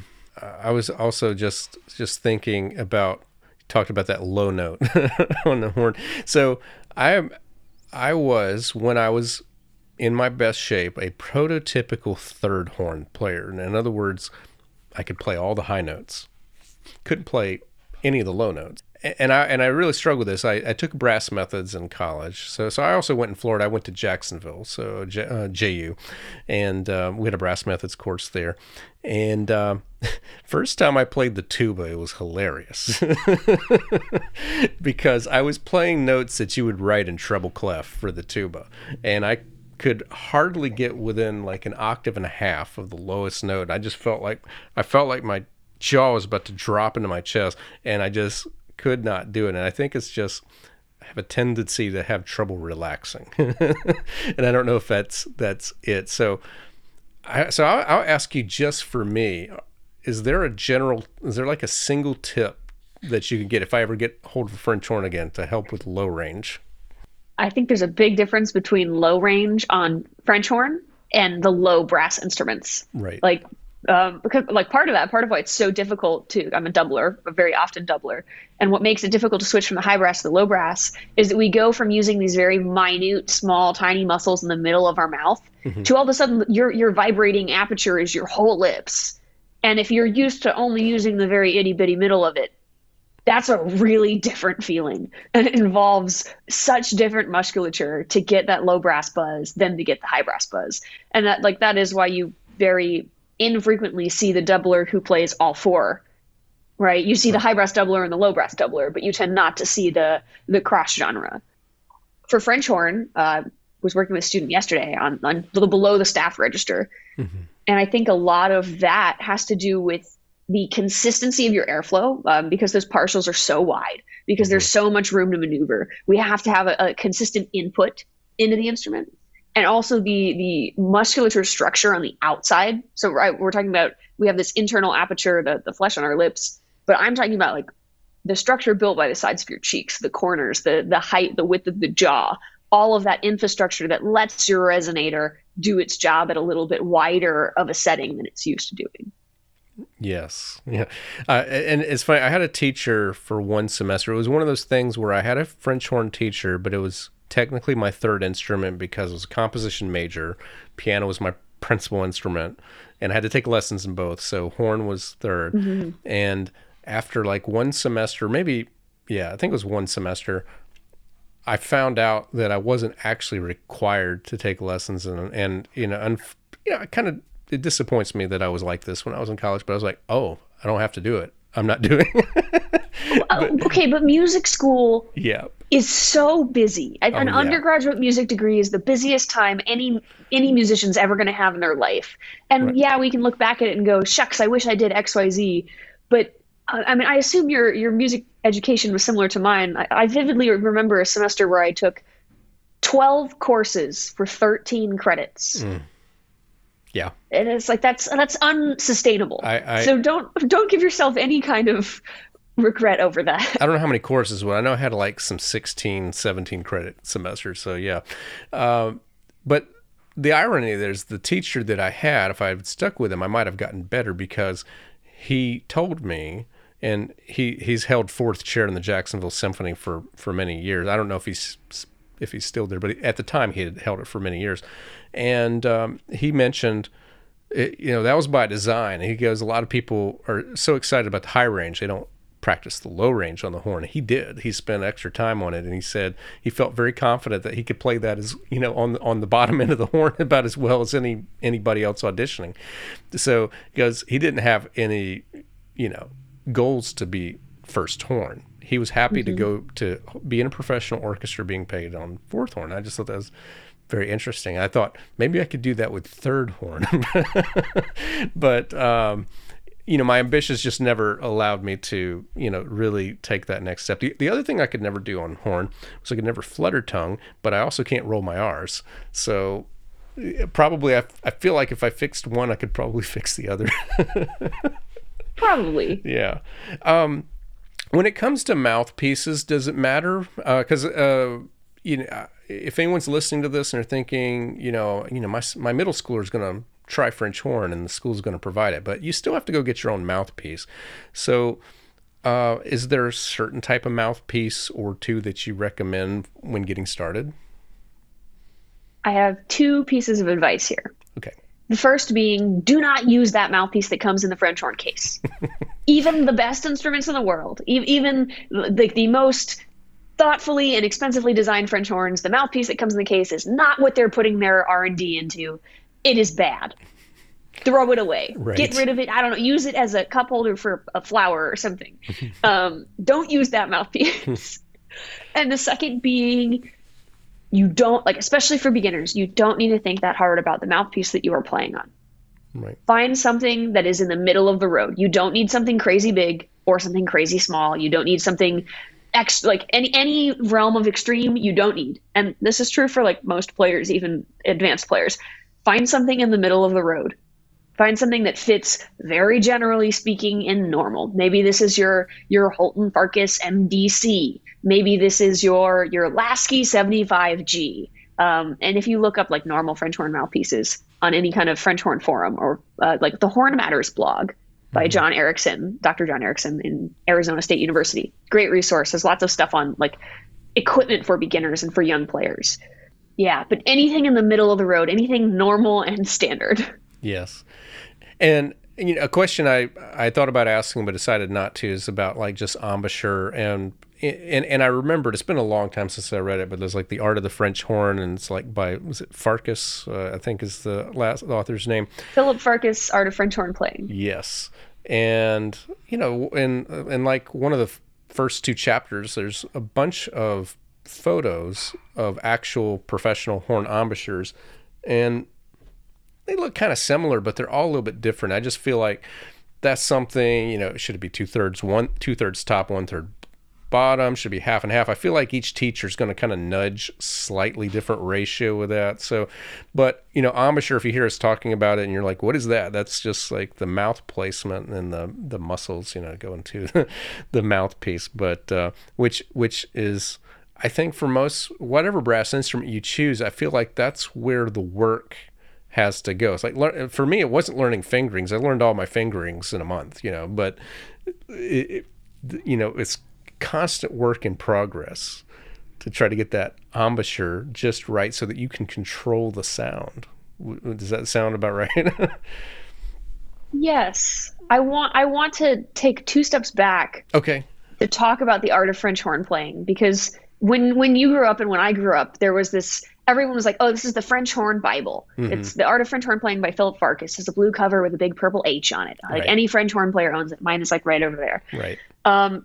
B: also just thinking about, talked about that low note on the horn. So I was, when I was in my best shape, a prototypical third horn player. And in other words, I could play all the high notes, couldn't play any of the low notes. And I really struggled with this. I took brass methods in college. So I also went in Florida. I went to Jacksonville, so JU, and we had a brass methods course there. And first time I played the tuba, it was hilarious because I was playing notes that you would write in treble clef for the tuba, and I could hardly get within like an octave and a half of the lowest note. I felt like my jaw was about to drop into my chest, and I just could not do it. And I think it's just, I have a tendency to have trouble relaxing. And I don't know if that's it. So I'll ask you, just for me, is there like a single tip that you can get if I ever get hold of a French horn again to help with low range?
A: I think there's a big difference between low range on French horn and the low brass instruments.
B: Right.
A: Because like part of why it's so difficult I'm a doubler, a very often doubler. And what makes it difficult to switch from the high brass to the low brass is that we go from using these very minute, small, tiny muscles in the middle of our mouth to all of a sudden your vibrating aperture is your whole lips. And if you're used to only using the very itty bitty middle of it, that's a really different feeling. And it involves such different musculature to get that low brass buzz than to get the high brass buzz. And that is why you very infrequently see the doubler who plays all four, right? You see the high brass doubler and the low brass doubler, but you tend not to see the cross genre. For French horn, was working with a student yesterday on the below the staff register. Mm-hmm. And I think a lot of that has to do with the consistency of your airflow, because those partials are so wide, because there's so much room to maneuver. We have to have a consistent input into the instrument. And also the musculature structure on the outside. So we're talking about, we have this internal aperture, the flesh on our lips, but I'm talking about like the structure built by the sides of your cheeks, the corners, the height, the width of the jaw, all of that infrastructure that lets your resonator do its job at a little bit wider of a setting than it's used to doing.
B: Yes. Yeah. And it's funny. I had a teacher for one semester. It was one of those things where I had a French horn teacher, but it was technically my third instrument because it was a composition major. Piano was my principal instrument, and I had to take lessons in both. So horn was third. Mm-hmm. And after like one semester, I think it was one semester, I found out that I wasn't actually required to take lessons, and it disappoints me that I was like this when I was in college, but I was like, oh, I don't have to do it. I'm not doing it.
A: Okay, but music school
B: Yeah.
A: is so busy.
B: Oh,
A: An
B: yeah.
A: undergraduate music degree is the busiest time any musician's ever going to have in their life. And
B: Right.
A: yeah, we can look back at it and go, "Shucks, I wish I did XYZ." But I mean, I assume your music education was similar to mine. I vividly remember a semester where I took 12 courses for 13 credits.
B: Yeah.
A: And it's like that's unsustainable.
B: I
A: So don't give yourself any kind of regret over that.
B: I don't know how many courses, but I know I had like some 16, 17 credit semesters. So yeah. But the irony there's the teacher that I had, if I had stuck with him, I might have gotten better because he told me, and he's held fourth chair in the Jacksonville Symphony for many years. I don't know if he's still there, but at the time he had held it for many years. And he mentioned, that was by design. He goes, a lot of people are so excited about the high range, they don't practice the low range on the horn. He did. He spent extra time on it, and he said he felt very confident that he could play that as on the bottom end of the horn about as well as anybody else auditioning. So he goes, he didn't have any goals to be first horn. He was happy to go to be in a professional orchestra being paid on fourth horn. I just thought that was very interesting. I thought maybe I could do that with third horn. But my ambitions just never allowed me to, really take that next step. The other thing I could never do on horn was I could never flutter tongue, but I also can't roll my R's. So probably I feel like if I fixed one, I could probably fix the other.
A: Probably.
B: Yeah. When it comes to mouthpieces, does it matter? Because if anyone's listening to this and they're thinking, my middle schooler is going to try French horn and the school's going to provide it, but you still have to go get your own mouthpiece. So, is there a certain type of mouthpiece or two that you recommend when getting started?
A: I have two pieces of advice here.
B: Okay.
A: The first being, do not use that mouthpiece that comes in the French horn case. Even the best instruments in the world, even like the most thoughtfully and expensively designed French horns, the mouthpiece that comes in the case is not what they're putting their R&D into. It is bad. Throw it away.
B: Right.
A: Get rid of it. I don't know. Use it as a cup holder for a flower or something. Don't use that mouthpiece. And the second being, you don't, especially for beginners, you don't need to think that hard about the mouthpiece that you are playing on.
B: Right.
A: Find something that is in the middle of the road. You don't need something crazy big or something crazy small. You don't need something any realm of extreme. You don't need. And this is true for most players, even advanced players. Find something in the middle of the road. Find something that fits, very generally speaking, in normal. Maybe this is your Holton Farkas MDC. Maybe this is your Lasky 75G. And if you look up normal French horn mouthpieces on any kind of French horn forum, or the Horn Matters blog by John Erickson, Dr. John Erickson in Arizona State University, great resource. There's lots of stuff on equipment for beginners and for young players. Yeah, but anything in the middle of the road, anything normal and standard.
B: Yes. And a question I thought about asking but decided not to is about just embouchure, and I remembered, it's been a long time since I read it, but there's The Art of the French Horn, and it's by, was it Farkas, I think is the author's name.
A: Philip Farkas, Art of French Horn Playing.
B: Yes. And in one of the first two chapters, there's a bunch of photos of actual professional horn embouchures, and they look kind of similar, but they're all a little bit different. I just feel like that's something, should it be two-thirds top, one-third bottom, should be half and half. I feel like each teacher is going to kind of nudge slightly different ratio with that. So, but embouchure, if you hear us talking about it and you're like, what is that? That's just the mouth placement and the muscles, going to the mouthpiece. But which is, I think for most, whatever brass instrument you choose, I feel like that's where the work has to go. It's for me, it wasn't learning fingerings. I learned all my fingerings in a month, but it's constant work in progress to try to get that embouchure just right so that you can control the sound. Does that sound about right?
A: Yes. I want to take two steps back.
B: Okay.
A: To talk about the art of French horn playing, because when you grew up and when I grew up, there was this. Everyone was like, "Oh, this is the French Horn Bible.
B: Hmm.
A: It's the Art of French Horn Playing by Philip Farkas. It's a blue cover with a big purple H on it. Like
B: Right.
A: any French horn player owns it. Mine is like right over there."
B: Right.
A: Um,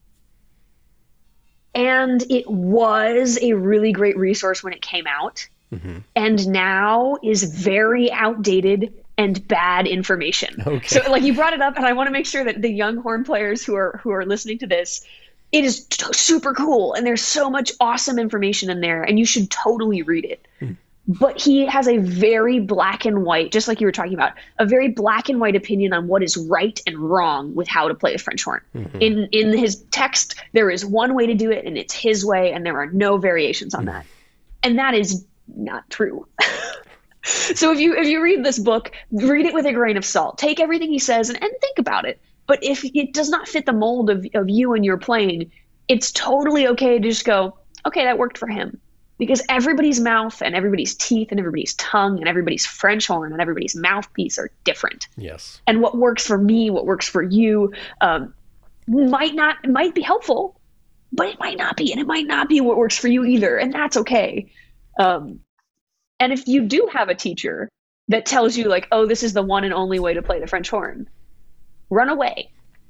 A: and it was a really great resource when it came out,
B: Hmm.
A: and now is very outdated and bad information.
B: Okay.
A: So like you brought it up, and I want to make sure that the young horn players who are listening to this, it is super cool, and there's so much awesome information in there, and you should totally read it. But he has a very black and white, just like you were talking about, a very black and white opinion on what is right and wrong with how to play a French horn. In his text, there is one way to do it, and it's his way, and there are no variations on that. And that is not true. So if you read this book, read it with a grain of salt. Take everything he says and think about it. But if it does not fit the mold of you and your playing, it's totally okay to just go, okay, that worked for him. Because everybody's mouth and everybody's teeth and everybody's tongue and everybody's French horn and everybody's mouthpiece are different.
B: Yes.
A: And what works for me, what works for you, might be helpful, but it might not be, and it might not be what works for you either, and that's okay. And if you do have a teacher that tells you like, oh, this is the one and only way to play the French horn, run away.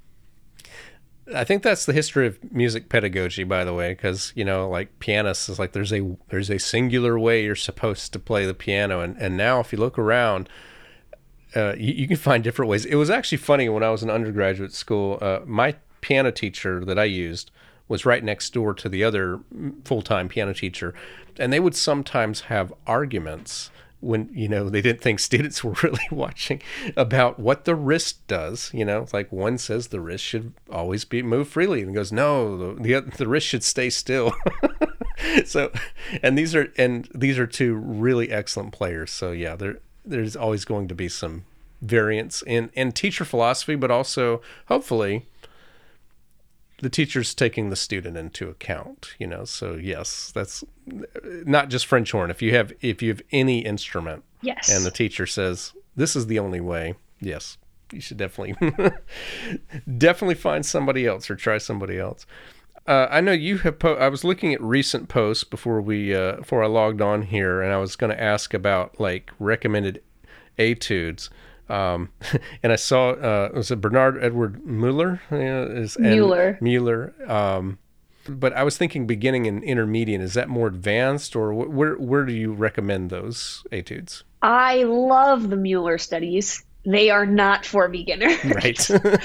B: I think that's the history of music pedagogy, by the way, because, like pianists is like there's a singular way you're supposed to play the piano. And now if you look around, you can find different ways. It was actually funny when I was in undergraduate school, my piano teacher that I used was right next door to the other full-time piano teacher. And they would sometimes have arguments when, they didn't think students were really watching about what the wrist does. It's like one says the wrist should always be moved freely and goes, no, the wrist should stay still. So, and these are two really excellent players. So yeah, there's always going to be some variance in teacher philosophy, but also hopefully the teacher's taking the student into account, so yes, that's not just French horn. If you have any instrument,
A: Yes.
B: and the teacher says this is the only way, yes, you should definitely find somebody else or try somebody else. I know you have I was looking at recent posts before I logged on here, and I was going to ask about like recommended etudes. And I saw, was it Bernard Edward Mueller? Mueller. But I was thinking beginning and intermediate. Is that more advanced, or where do you recommend those etudes?
A: I love the Mueller studies. They are not for beginners.
B: Right.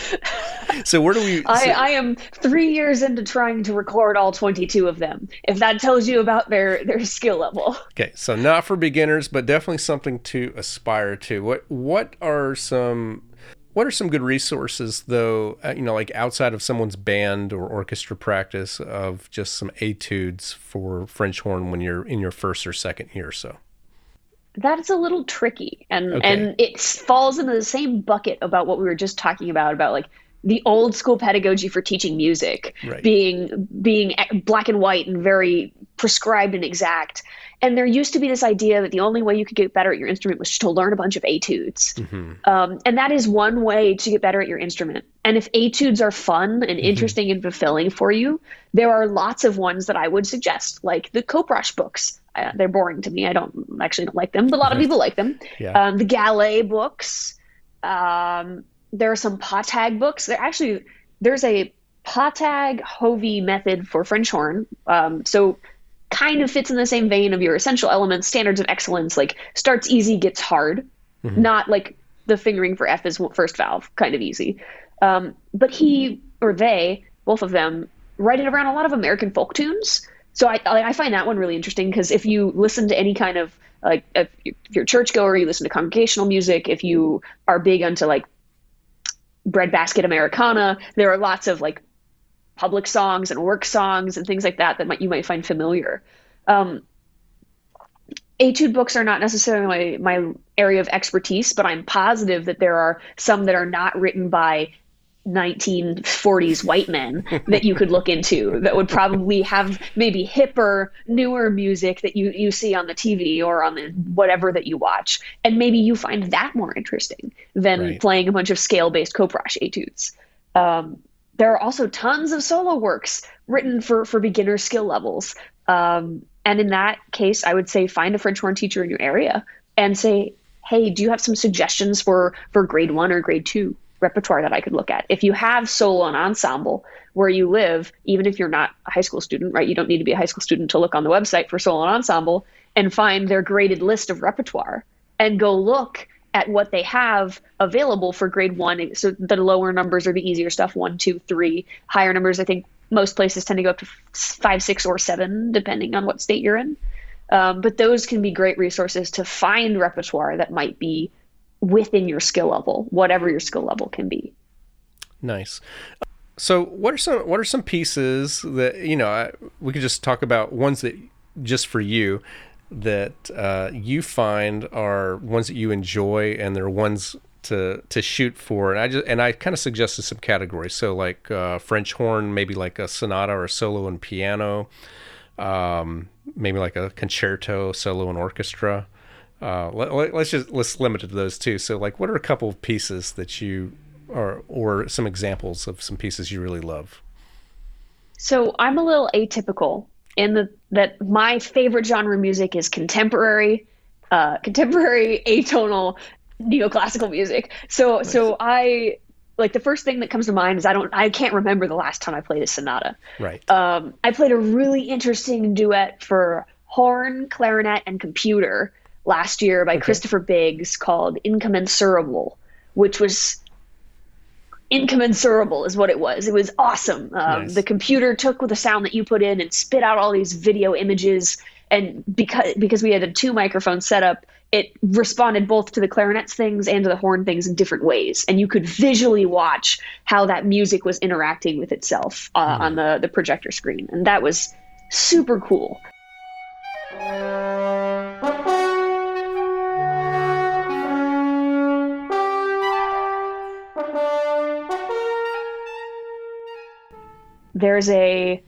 B: So where do we...
A: I am 3 years into trying to record all 22 of them, if that tells you about their skill level.
B: Okay, so not for beginners, but definitely something to aspire to. What are some good resources, though, like outside of someone's band or orchestra practice, of just some etudes for French horn when you're in your first or second year or so?
A: That's a little tricky, and
B: Okay.
A: and it falls into the same bucket about what we were just talking about like the old school pedagogy for teaching music,
B: Right.
A: being black and white and very prescribed and exact. And there used to be this idea that the only way you could get better at your instrument was to learn a bunch of etudes. And that is one way to get better at your instrument. And if etudes are fun and interesting and fulfilling for you, there are lots of ones that I would suggest, like the Koprosh books. They're boring to me. I don't like them, but a lot of people like them.
B: Yeah.
A: The Gallet books. There are some Patag books. There's a Patag Hovey method for French horn. So kind of fits in the same vein of your essential elements, standards of excellence, like starts easy, gets hard, not like the fingering for F is first valve kind of easy. But he or they, both of them, write it around a lot of American folk tunes. So I find that one really interesting, because if you listen to any kind of like, if you're a churchgoer, you listen to congregational music, if you are big onto like breadbasket Americana, there are lots of like public songs and work songs and things like that you might find familiar. Etude books are not necessarily my area of expertise, but I'm positive that there are some that are not written by 1940s white men that you could look into that would probably have maybe hipper, newer music that you see on the TV or on the whatever that you watch. And maybe you find that more interesting than
B: Right.
A: playing a bunch of scale-based Koprosh etudes. There are also tons of solo works written for beginner skill levels. And in that case, I would say find a French horn teacher in your area and say, hey, do you have some suggestions for grade one or grade two repertoire that I could look at? If you have solo and ensemble where you live, even if you're not a high school student, right? You don't need to be a high school student to look on the website for solo and ensemble and find their graded list of repertoire and go look at what they have available for grade one. So the lower numbers are the easier stuff, 1, 2, 3. Higher numbers, I think most places tend to go up to 5, 6, or 7, depending on what state you're in. But those can be great resources to find repertoire that might be within your skill level, whatever your skill level can be.
B: Nice. So what are some pieces that, we could just talk about ones that just for you that you find are ones that you enjoy and they're ones to shoot for. And I kind of suggested some categories. So like French horn, maybe like a sonata or a solo and piano, maybe like a concerto, solo and orchestra. Let's limit it to those two. So like, what are a couple of pieces that you or some examples of some pieces you really love?
A: So I'm a little atypical in that my favorite genre of music is contemporary atonal neoclassical music. So I like the first thing that comes to mind is I can't remember the last time I played a sonata.
B: Right.
A: I played a really interesting duet for horn, clarinet, and computer last year by Christopher Biggs called Incommensurable, which was incommensurable is what it was. It was awesome.
B: Nice.
A: The computer took the sound that you put in and spit out all these video images. And because we had a 2 microphone setup, it responded both to the clarinets things and to the horn things in different ways. And you could visually watch how that music was interacting with itself on the projector screen. And that was super cool. There's the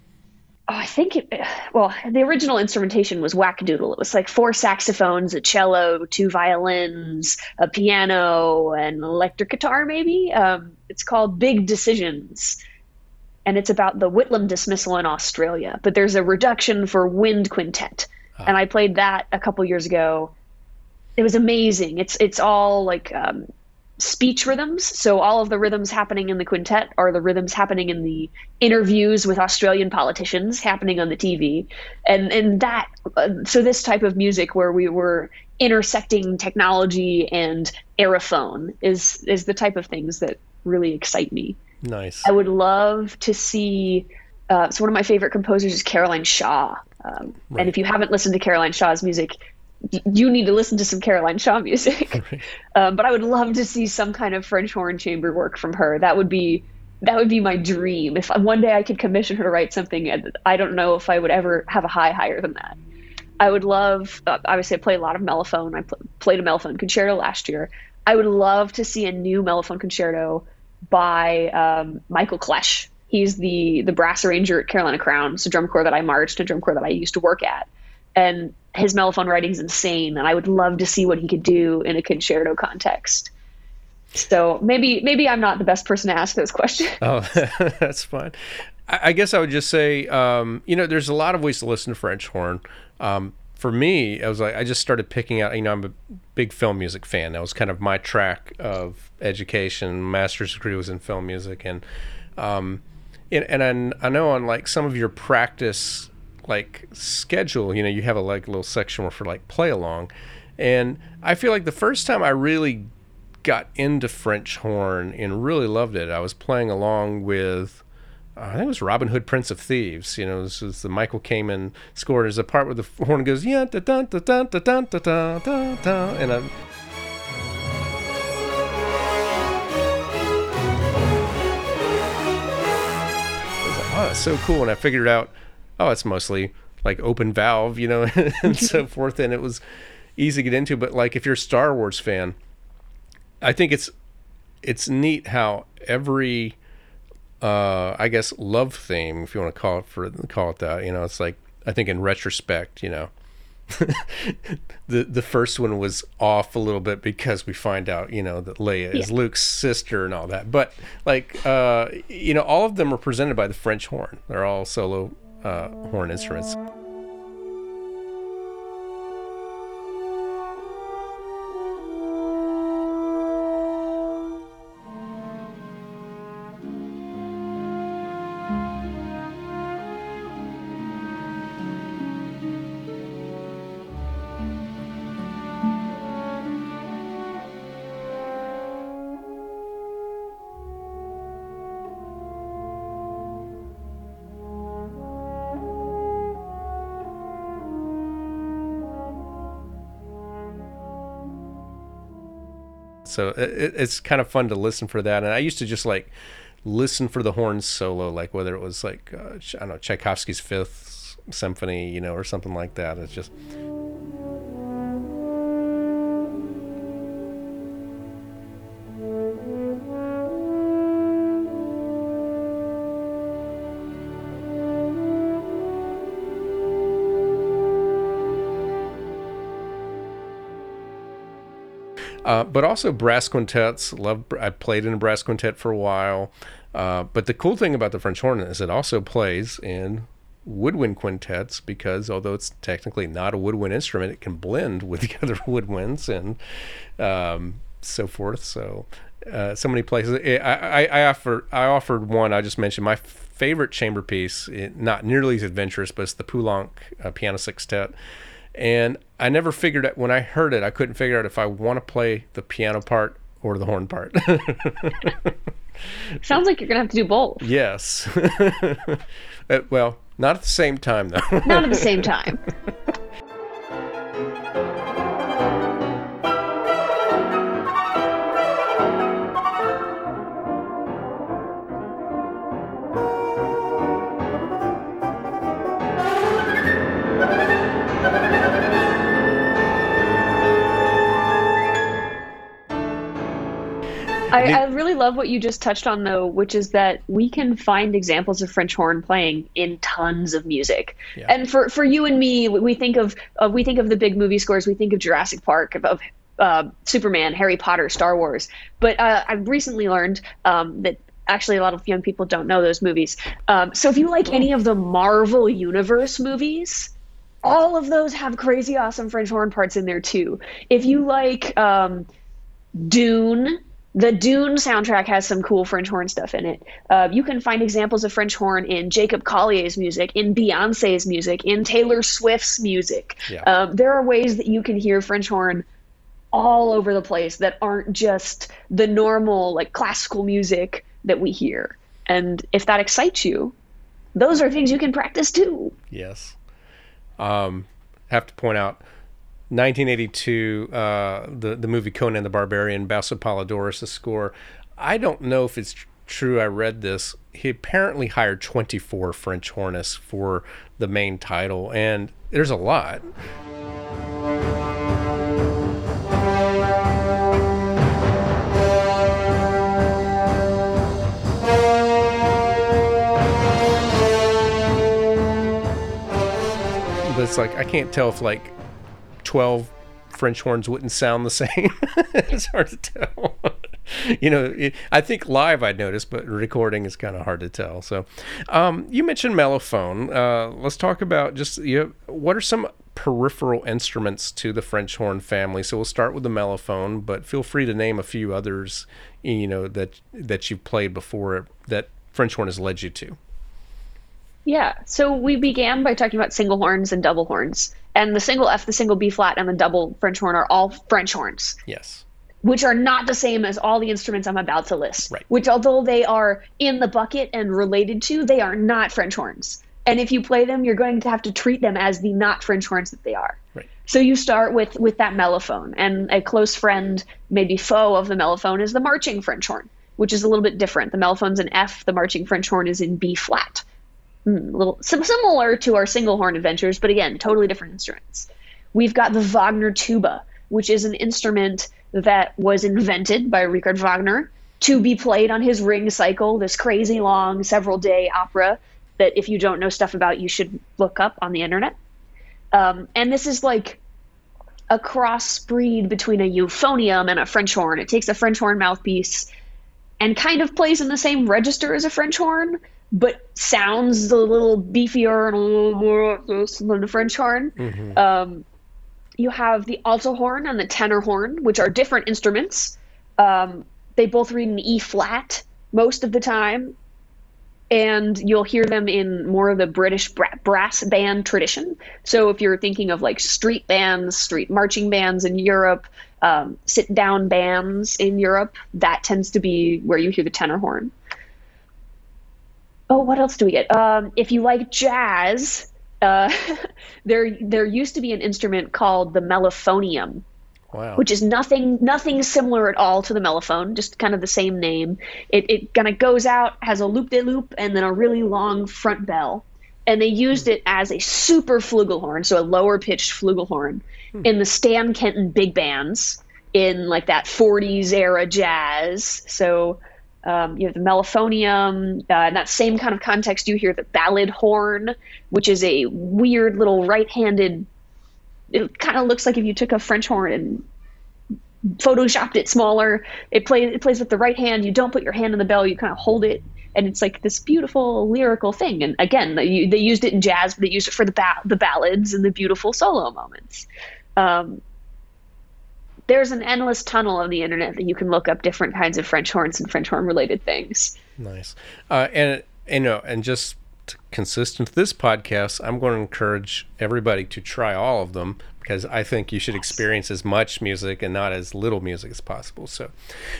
A: original instrumentation was wackadoodle. It was like 4 saxophones, a cello, 2 violins, a piano, and an electric guitar, maybe. It's called Big Decisions, and it's about the Whitlam dismissal in Australia. But there's a reduction for wind quintet, and I played that a couple years ago. It was amazing. It's all like speech rhythms. So all of the rhythms happening in the quintet are the rhythms happening in the interviews with Australian politicians happening on the TV. And that, so this type of music where we were intersecting technology and aerophone is the type of things that really excite me.
B: Nice.
A: I would love to see, so one of my favorite composers is Caroline Shaw.
B: Right.
A: And if you haven't listened to Caroline Shaw's music, you need to listen to some Caroline Shaw music.
B: Right.
A: But I would love to see some kind of French horn chamber work from her. That would be my dream. If one day I could commission her to write something, I don't know if I would ever have a higher than that. I would love, obviously I play a lot of mellophone. I played a mellophone concerto last year. I would love to see a new mellophone concerto by Michael Klesch. He's the brass arranger at Carolina Crown. It's a drum corps that I marched, a drum corps that I used to work at. And his mellophone writing is insane, and I would love to see what he could do in a concerto context. So maybe I'm not the best person to ask those questions.
B: Oh, that's fine. I guess I would just say, there's a lot of ways to listen to French horn. For me, I just started picking out, I'm a big film music fan. That was kind of my track of education. Master's degree was in film music. And I know on like some of your practice like schedule, you have a little section for like play along. And I feel like the first time I really got into French horn and really loved it, I was playing along with I think it was Robin Hood, Prince of Thieves. This is the Michael Kamen score. There's a part where the horn goes yeah da da da da da da da da da, and I'm oh, it's so cool. And I figured out, it's mostly like open valve, and so forth. And it was easy to get into. But like, if you're a Star Wars fan, I think it's neat how every, I guess, love theme, if you want to call it that, it's like, I think in retrospect, the first one was off a little bit because we find out, that Leia is Luke's sister and all that. But all of them are presented by the French horn. They're all solo horn instruments. So it's kind of fun to listen for that. And I used to just listen for the horns solo, like whether it was I don't know, Tchaikovsky's Fifth Symphony, or something like that. It's just... But also brass quintets. I played in a brass quintet for a while. But the cool thing about the French horn is it also plays in woodwind quintets, because although it's technically not a woodwind instrument, it can blend with the other woodwinds and so forth. So many places. I offered one. I just mentioned my favorite chamber piece, not nearly as adventurous, but it's the Poulenc piano sextet. And I never figured out, when I heard it, I couldn't figure out if I want to play the piano part or the horn part.
A: Sounds like you're going to have to do both.
B: Yes. Well, not at the same time, though.
A: Not at the same time. I really love what you just touched on, though, which is that we can find examples of French horn playing in tons of music. Yeah. And for you and me, we think of the big movie scores. We think of Jurassic Park, of Superman, Harry Potter, Star Wars. But I recently learned that actually a lot of young people don't know those movies. So if you like any of the Marvel Universe movies, all of those have crazy awesome French horn parts in there too. If you like Dune, the Dune soundtrack has some cool French horn stuff in it. You can find examples of French horn in Jacob Collier's music, in Beyonce's music, in Taylor Swift's music. Yeah. There are ways that you can hear French horn all over the place that aren't just the normal classical music that we hear. And if that excites you, those are things you can practice too.
B: Yes. Have to point out, 1982, the movie Conan the Barbarian, Basso Polydorus' score. I don't know if it's true. I read this. He apparently hired 24 French hornists for the main title, and there's a lot. But it's I can't tell if 12 French horns wouldn't sound the same. It's hard to tell. I think live I'd notice, but recording is kind of hard to tell. So you mentioned mellophone. Let's talk about what are some peripheral instruments to the French horn family. So we'll start with the mellophone, but feel free to name a few others that you've played before that French horn has led you to.
A: Yeah, so we began by talking about single horns and double horns. And the single F, the single B flat, and the double French horn are all French horns.
B: Yes.
A: Which are not the same as all the instruments I'm about to list.
B: Right.
A: Which, although they are in the bucket and related to, they are not French horns. And if you play them, you're going to have to treat them as the not French horns that they are.
B: Right.
A: So you start with that mellophone. And a close friend, maybe foe of the mellophone, is the marching French horn, which is a little bit different. The mellophone's in F, the marching French horn is in B flat. A little similar to our single horn adventures, but again, totally different instruments. We've got the Wagner tuba, which is an instrument that was invented by Richard Wagner to be played on his Ring Cycle, this crazy long several-day opera that if you don't know stuff about, you should look up on the internet. And this is like a crossbreed between a euphonium and a French horn. It takes a French horn mouthpiece and kind of plays in the same register as a French horn, but sounds a little beefier and a little more like this than the French horn. You have the alto horn and the tenor horn, which are different instruments. They both read in E flat most of the time, and you'll hear them in more of the British brass band tradition. So if you're thinking of like street bands, street marching bands in Europe, sit down bands in Europe, that tends to be where you hear the tenor horn. Oh, what else do we get? If you like jazz, there used to be an instrument called the mellophonium,
B: Wow.
A: which is nothing similar at all to the mellophone, just kind of the same name. It kind of goes out, has a loop-de-loop, and then a really long front bell. And they used it as a super flugelhorn, so a lower-pitched flugelhorn, in the Stan Kenton big bands in like that 40s era jazz. So you have the mellophonium. In that same kind of context, you hear the ballad horn, which is a weird little right-handed. It kind of looks like if you took a French horn and photoshopped it smaller. It plays with the right hand. You don't put your hand on the bell. You kind of hold it, and it's like this beautiful lyrical thing. And again, they used it in jazz, but they used it for the ballads and the beautiful solo moments. There's an endless tunnel on the internet that you can look up different kinds of French horns and French horn related things.
B: Nice. And just consistent to this podcast, I'm going to encourage everybody to try all of them, because I think you should experience as much music and not as little music as possible. So,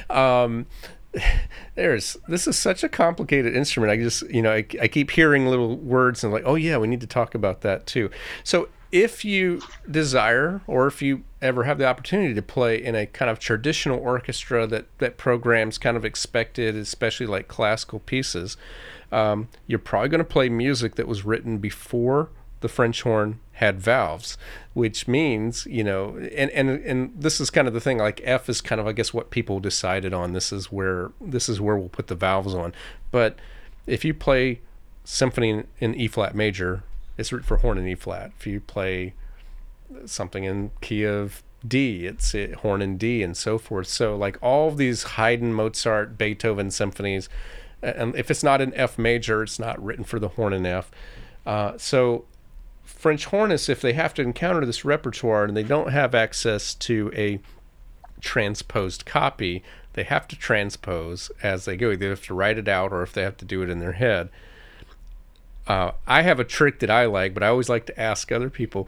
B: this is such a complicated instrument. I just, I keep hearing little words and like, oh yeah, we need to talk about that too. So if you desire, or if you ever have the opportunity to play in a kind of traditional orchestra that programs kind of expected, especially like classical pieces, you're probably going to play music that was written before the French horn had valves, which means, and this is kind of the thing, like F is kind of, I guess, what people decided on. This is where we'll put the valves on. But if you play symphony in E flat major, it's written for horn in E flat. If you play something in key of D, it's horn in D, and so forth. So like all of these Haydn, Mozart, Beethoven symphonies, and if it's not in F major, it's not written for the horn in F. So French hornists, if they have to encounter this repertoire and they don't have access to a transposed copy, they have to transpose as they go. They have to write it out, or if they have to do it in their head. I have a trick that I like, but I always like to ask other people,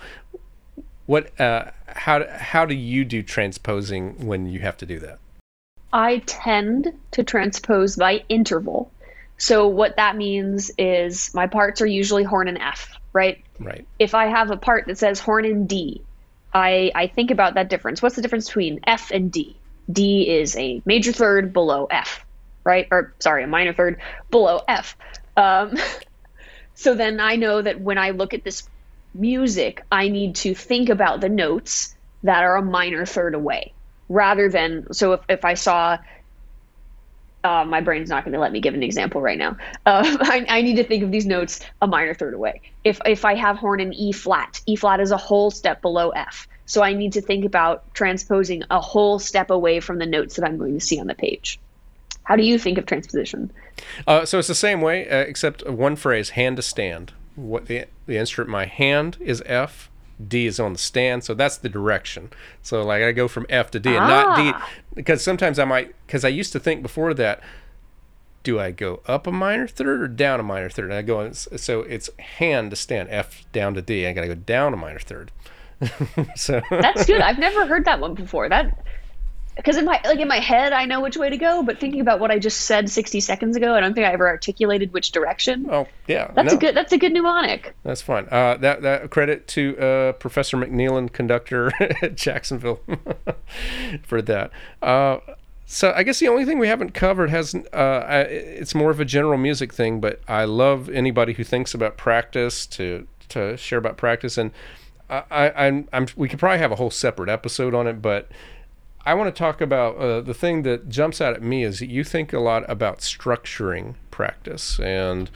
B: how do you do transposing when you have to do that?
A: I tend to transpose by interval. So what that means is my parts are usually horn in F, right?
B: Right.
A: If I have a part that says horn in D, I think about that difference. What's the difference between F and D? D is a major third below F, right? Or sorry, a minor third below F. So then I know that when I look at this music, I need to think about the notes that are a minor third away, rather than, so if I saw, my brain's not going to let me give an example right now. I need to think of these notes a minor third away. If I have horn in E flat is a whole step below F. So I need to think about transposing a whole step away from the notes that I'm going to see on the page. How do you think of transposition?
B: So it's the same way, except one phrase, hand to stand. What the instrument, my hand is F, D is on the stand, so that's the direction. So like I go from F to D and not D, because sometimes because I used to think before that, do I go up a minor third or down a minor third? And I go, so it's hand to stand, F down to D. I got to go down a minor third. So
A: that's good. I've never heard that one before. Because in my head, I know which way to go, but thinking about what I just said 60 seconds ago, I don't think I ever articulated which direction.
B: Oh, yeah.
A: That's a good mnemonic.
B: That's fine. That credit to Professor McNeilan, conductor at Jacksonville, for that. So I guess the only thing we haven't covered it's more of a general music thing, but I love anybody who thinks about practice to share about practice, and we could probably have a whole separate episode on it, but I want to talk about the thing that jumps out at me is that you think a lot about structuring practice, and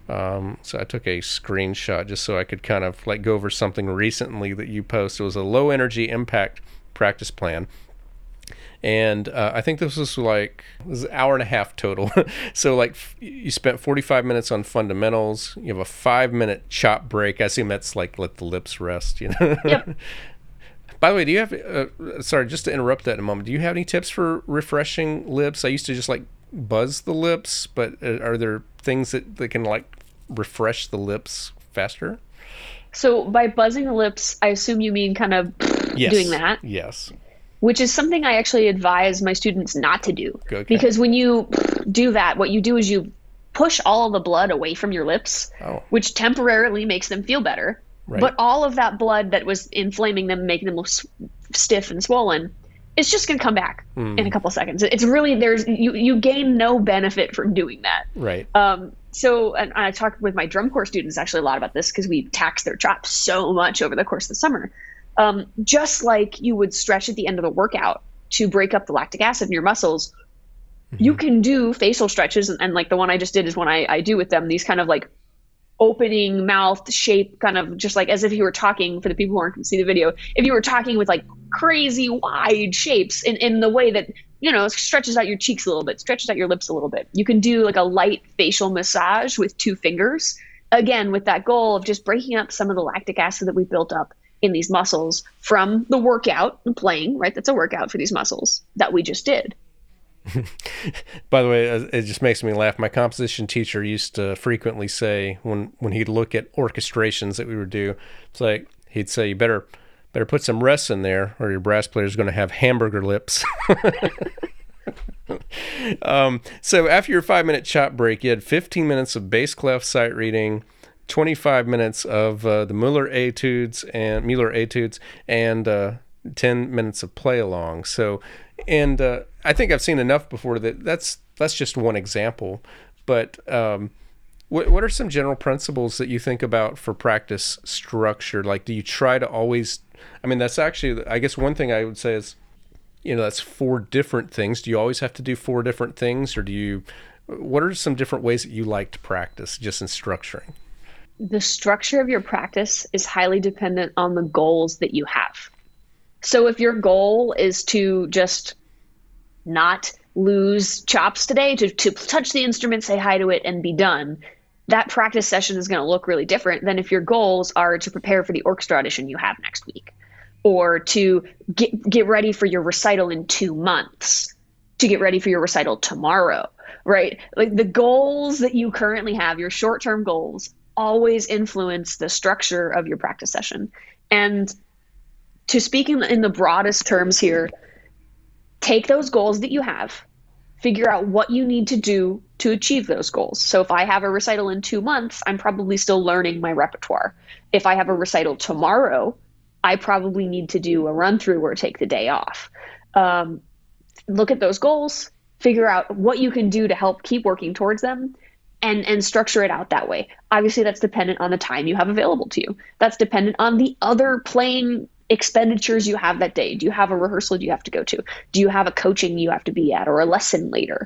B: So I took a screenshot just so I could kind of like go over something recently that you posted. It was a low energy impact practice plan. And I think this was an hour and a half total. So like you spent 45 minutes on fundamentals. You have a 5-minute chop break. I assume that's like let the lips rest, you know?
A: Yep.
B: By the way, do you have, sorry, just to interrupt that in a moment, do you have any tips for refreshing lips? I used to just like buzz the lips, but are there things that can like refresh the lips faster?
A: So by buzzing the lips, I assume you mean kind of
B: Yes.
A: doing that,
B: Yes.
A: which is something I actually advise my students not to do.
B: Okay.
A: Because when you do that, what you do is you push all of the blood away from your lips,
B: Oh.
A: which temporarily makes them feel better.
B: Right.
A: But all of that blood that was inflaming them, making them look stiff and swollen, it's just going to come back in a couple seconds. It's really, you gain no benefit from doing that.
B: Right.
A: So, and I talked with my drum corps students actually a lot about this because we taxed their chops so much over the course of the summer. Just like you would stretch at the end of the workout to break up the lactic acid in your muscles, you can do facial stretches. And like the one I just did is one I do with them, these kind of like opening mouth shape, kind of just like as if you were talking, for the people who aren't going to see the video, if you were talking with like crazy wide shapes in the way that, you know, stretches out your cheeks a little bit, stretches out your lips a little bit. You can do like a light facial massage with 2 fingers, again, with that goal of just breaking up some of the lactic acid that we built up in these muscles from the workout and playing, right? That's a workout for these muscles that we just did.
B: By the way, it just makes me laugh. My composition teacher used to frequently say when he'd look at orchestrations that we would do, it's like he'd say, "You better put some rests in there, or your brass player's going to have hamburger lips." So after your 5-minute chop break, you had 15 minutes of bass clef sight reading, 25 minutes of the Mueller etudes and 10 minutes of play along. So, and I think I've seen enough before that's just one example. But what are some general principles that you think about for practice structure? Like, do you try to always? I mean, that's actually, I guess one thing I would say is, you know, that's 4 different things. Do you always have to do 4 different things, or what are some different ways that you like to practice just in structuring?
A: The structure of your practice is highly dependent on the goals that you have. So if your goal is to just not lose chops today, to touch the instrument, say hi to it, and be done, that practice session is going to look really different than if your goals are to prepare for the orchestra audition you have next week, or to get ready for your recital in 2 months, to get ready for your recital tomorrow, right? Like the goals that you currently have, your short-term goals, always influence the structure of your practice session. And to speak in the broadest terms here, take those goals that you have, figure out what you need to do to achieve those goals. So if I have a recital in 2 months, I'm probably still learning my repertoire. If I have a recital tomorrow, I probably need to do a run through or take the day off. Look at those goals, figure out what you can do to help keep working towards them, and structure it out that way. Obviously, that's dependent on the time you have available to you. That's dependent on the other playing expenditures you have that day. Do you have a rehearsal you have to go to? Do you have a coaching you have to be at, or a lesson later?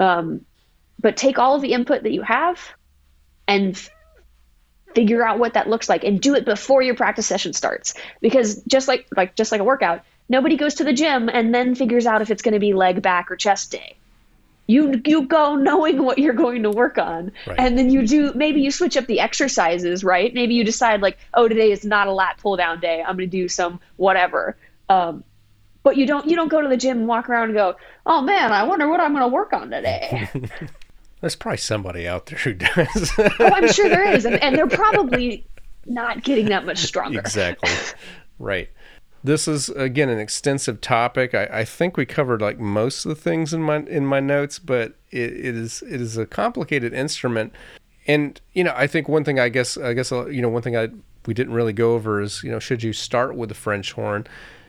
A: But take all of the input that you have and figure out what that looks like, and do it before your practice session starts. Because just like a workout, nobody goes to the gym and then figures out if it's going to be leg, back, or chest day. You go knowing what you're going to work on, right. And then maybe you switch up the exercises, right? Maybe you decide like, oh, today is not a lat pull down day, I'm going to do some whatever. But you don't go to the gym and walk around and go, oh man, I wonder what I'm going to work on today.
B: There's probably somebody out there who does.
A: Oh, I'm sure there is, and they're probably not getting that much stronger.
B: Exactly, right. This is, again, an extensive topic. I think we covered like most of the things in my notes, but it is a complicated instrument. And, you know, I think one thing one thing we didn't really go over is, you know, should you start with the French horn?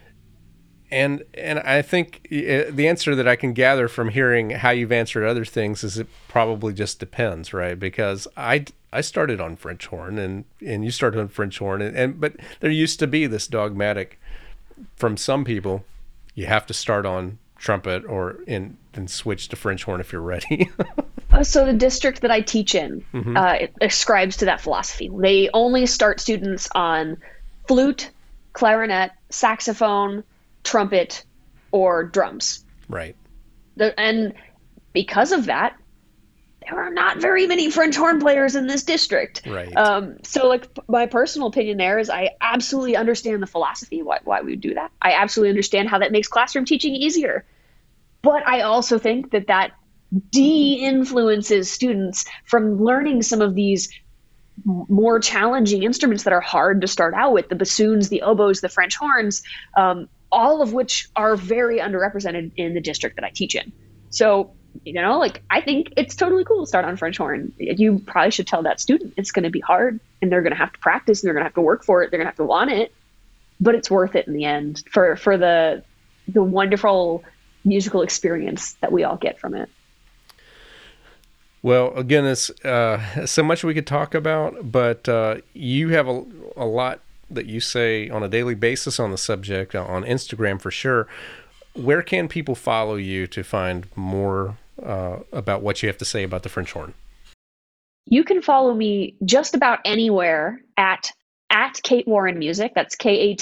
B: And I think the answer that I can gather from hearing how you've answered other things is it probably just depends, right? Because I started on French horn and you started on French horn, but there used to be this dogmatic from some people, you have to start on trumpet and switch to French horn if you're ready.
A: So the district that I teach in, it ascribes to that philosophy. They only start students on flute, clarinet, saxophone, trumpet, or drums.
B: Right.
A: And because of that, there are not very many French horn players in this district.
B: Right.
A: So like my personal opinion there is I absolutely understand the philosophy, why we would do that. I absolutely understand how that makes classroom teaching easier. But I also think that de-influences students from learning some of these more challenging instruments that are hard to start out with, the bassoons, the oboes, the French horns, all of which are very underrepresented in the district that I teach in. So, like I think it's totally cool to start on French horn. You probably should tell that student it's going to be hard and they're going to have to practice and they're going to have to work for it. They're going to have to want it, but it's worth it in the end for the wonderful musical experience that we all get from it.
B: Well, again, it's so much we could talk about, but you have a lot that you say on a daily basis on the subject, on Instagram for sure. Where can people follow you to find more about what you have to say about the French horn?
A: You can follow me just about anywhere at Kate Warren Music. That's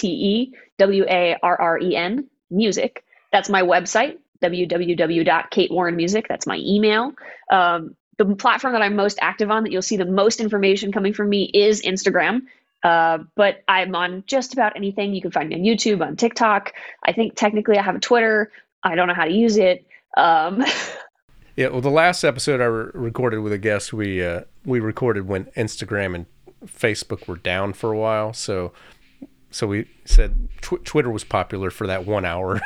A: KateWarren Music. That's my website, www.katewarrenmusic. That's my email. The platform that I'm most active on, that you'll see the most information coming from me, is Instagram. But I'm on just about anything. You can find me on YouTube, on TikTok. I think technically I have a Twitter. I don't know how to use it.
B: Yeah, well, the last episode I recorded with a guest, we recorded when Instagram and Facebook were down for a while. So we said Twitter was popular for that 1 hour.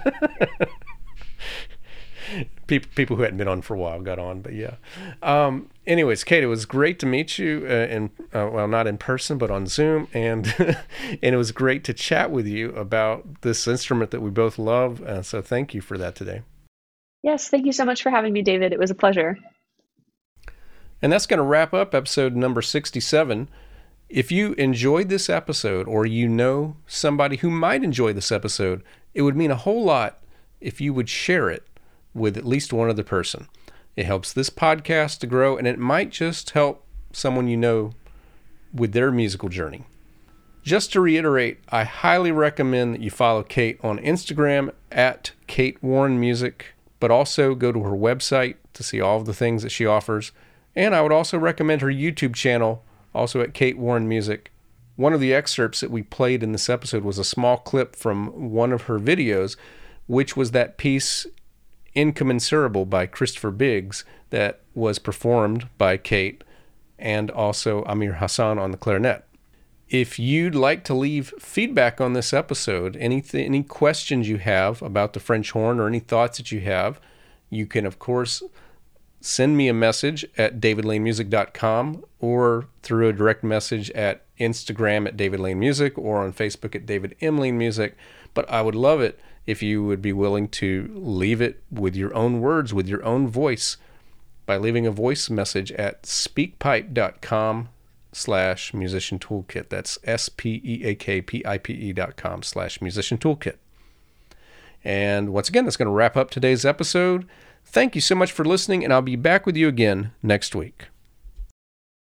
B: People who hadn't been on for a while got on, but yeah. Anyways, Kate, it was great to meet you, well, not in person, but on Zoom, and and it was great to chat with you about this instrument that we both love. So thank you for that today.
A: Yes, thank you so much for having me, David. It was a pleasure.
B: And that's going to wrap up episode number 67. If you enjoyed this episode, or you know somebody who might enjoy this episode, it would mean a whole lot if you would share it with at least one other person. It helps this podcast to grow, and it might just help someone you know with their musical journey. Just to reiterate, I highly recommend that you follow Kate on Instagram at Kate Warren Music, but also go to her website to see all of the things that she offers. And I would also recommend her YouTube channel, also at Kate Warren Music. One of the excerpts that we played in this episode was a small clip from one of her videos, which was that piece Incommensurable by Christopher Biggs that was performed by Kate and also Amir Hassan on the clarinet. If you'd like to leave feedback on this episode, any questions you have about the French horn or any thoughts that you have, you can, of course, send me a message at davidlanemusic.com or through a direct message at Instagram at davidlanemusic or on Facebook at David M. Lane Music. But I would love it if you would be willing to leave it with your own words, with your own voice, by leaving a voice message at speakpipe.com/musician toolkit. That's speakpipe.com/musician toolkit. And once again, that's going to wrap up today's episode. Thank you so much for listening, and I'll be back with you again next week.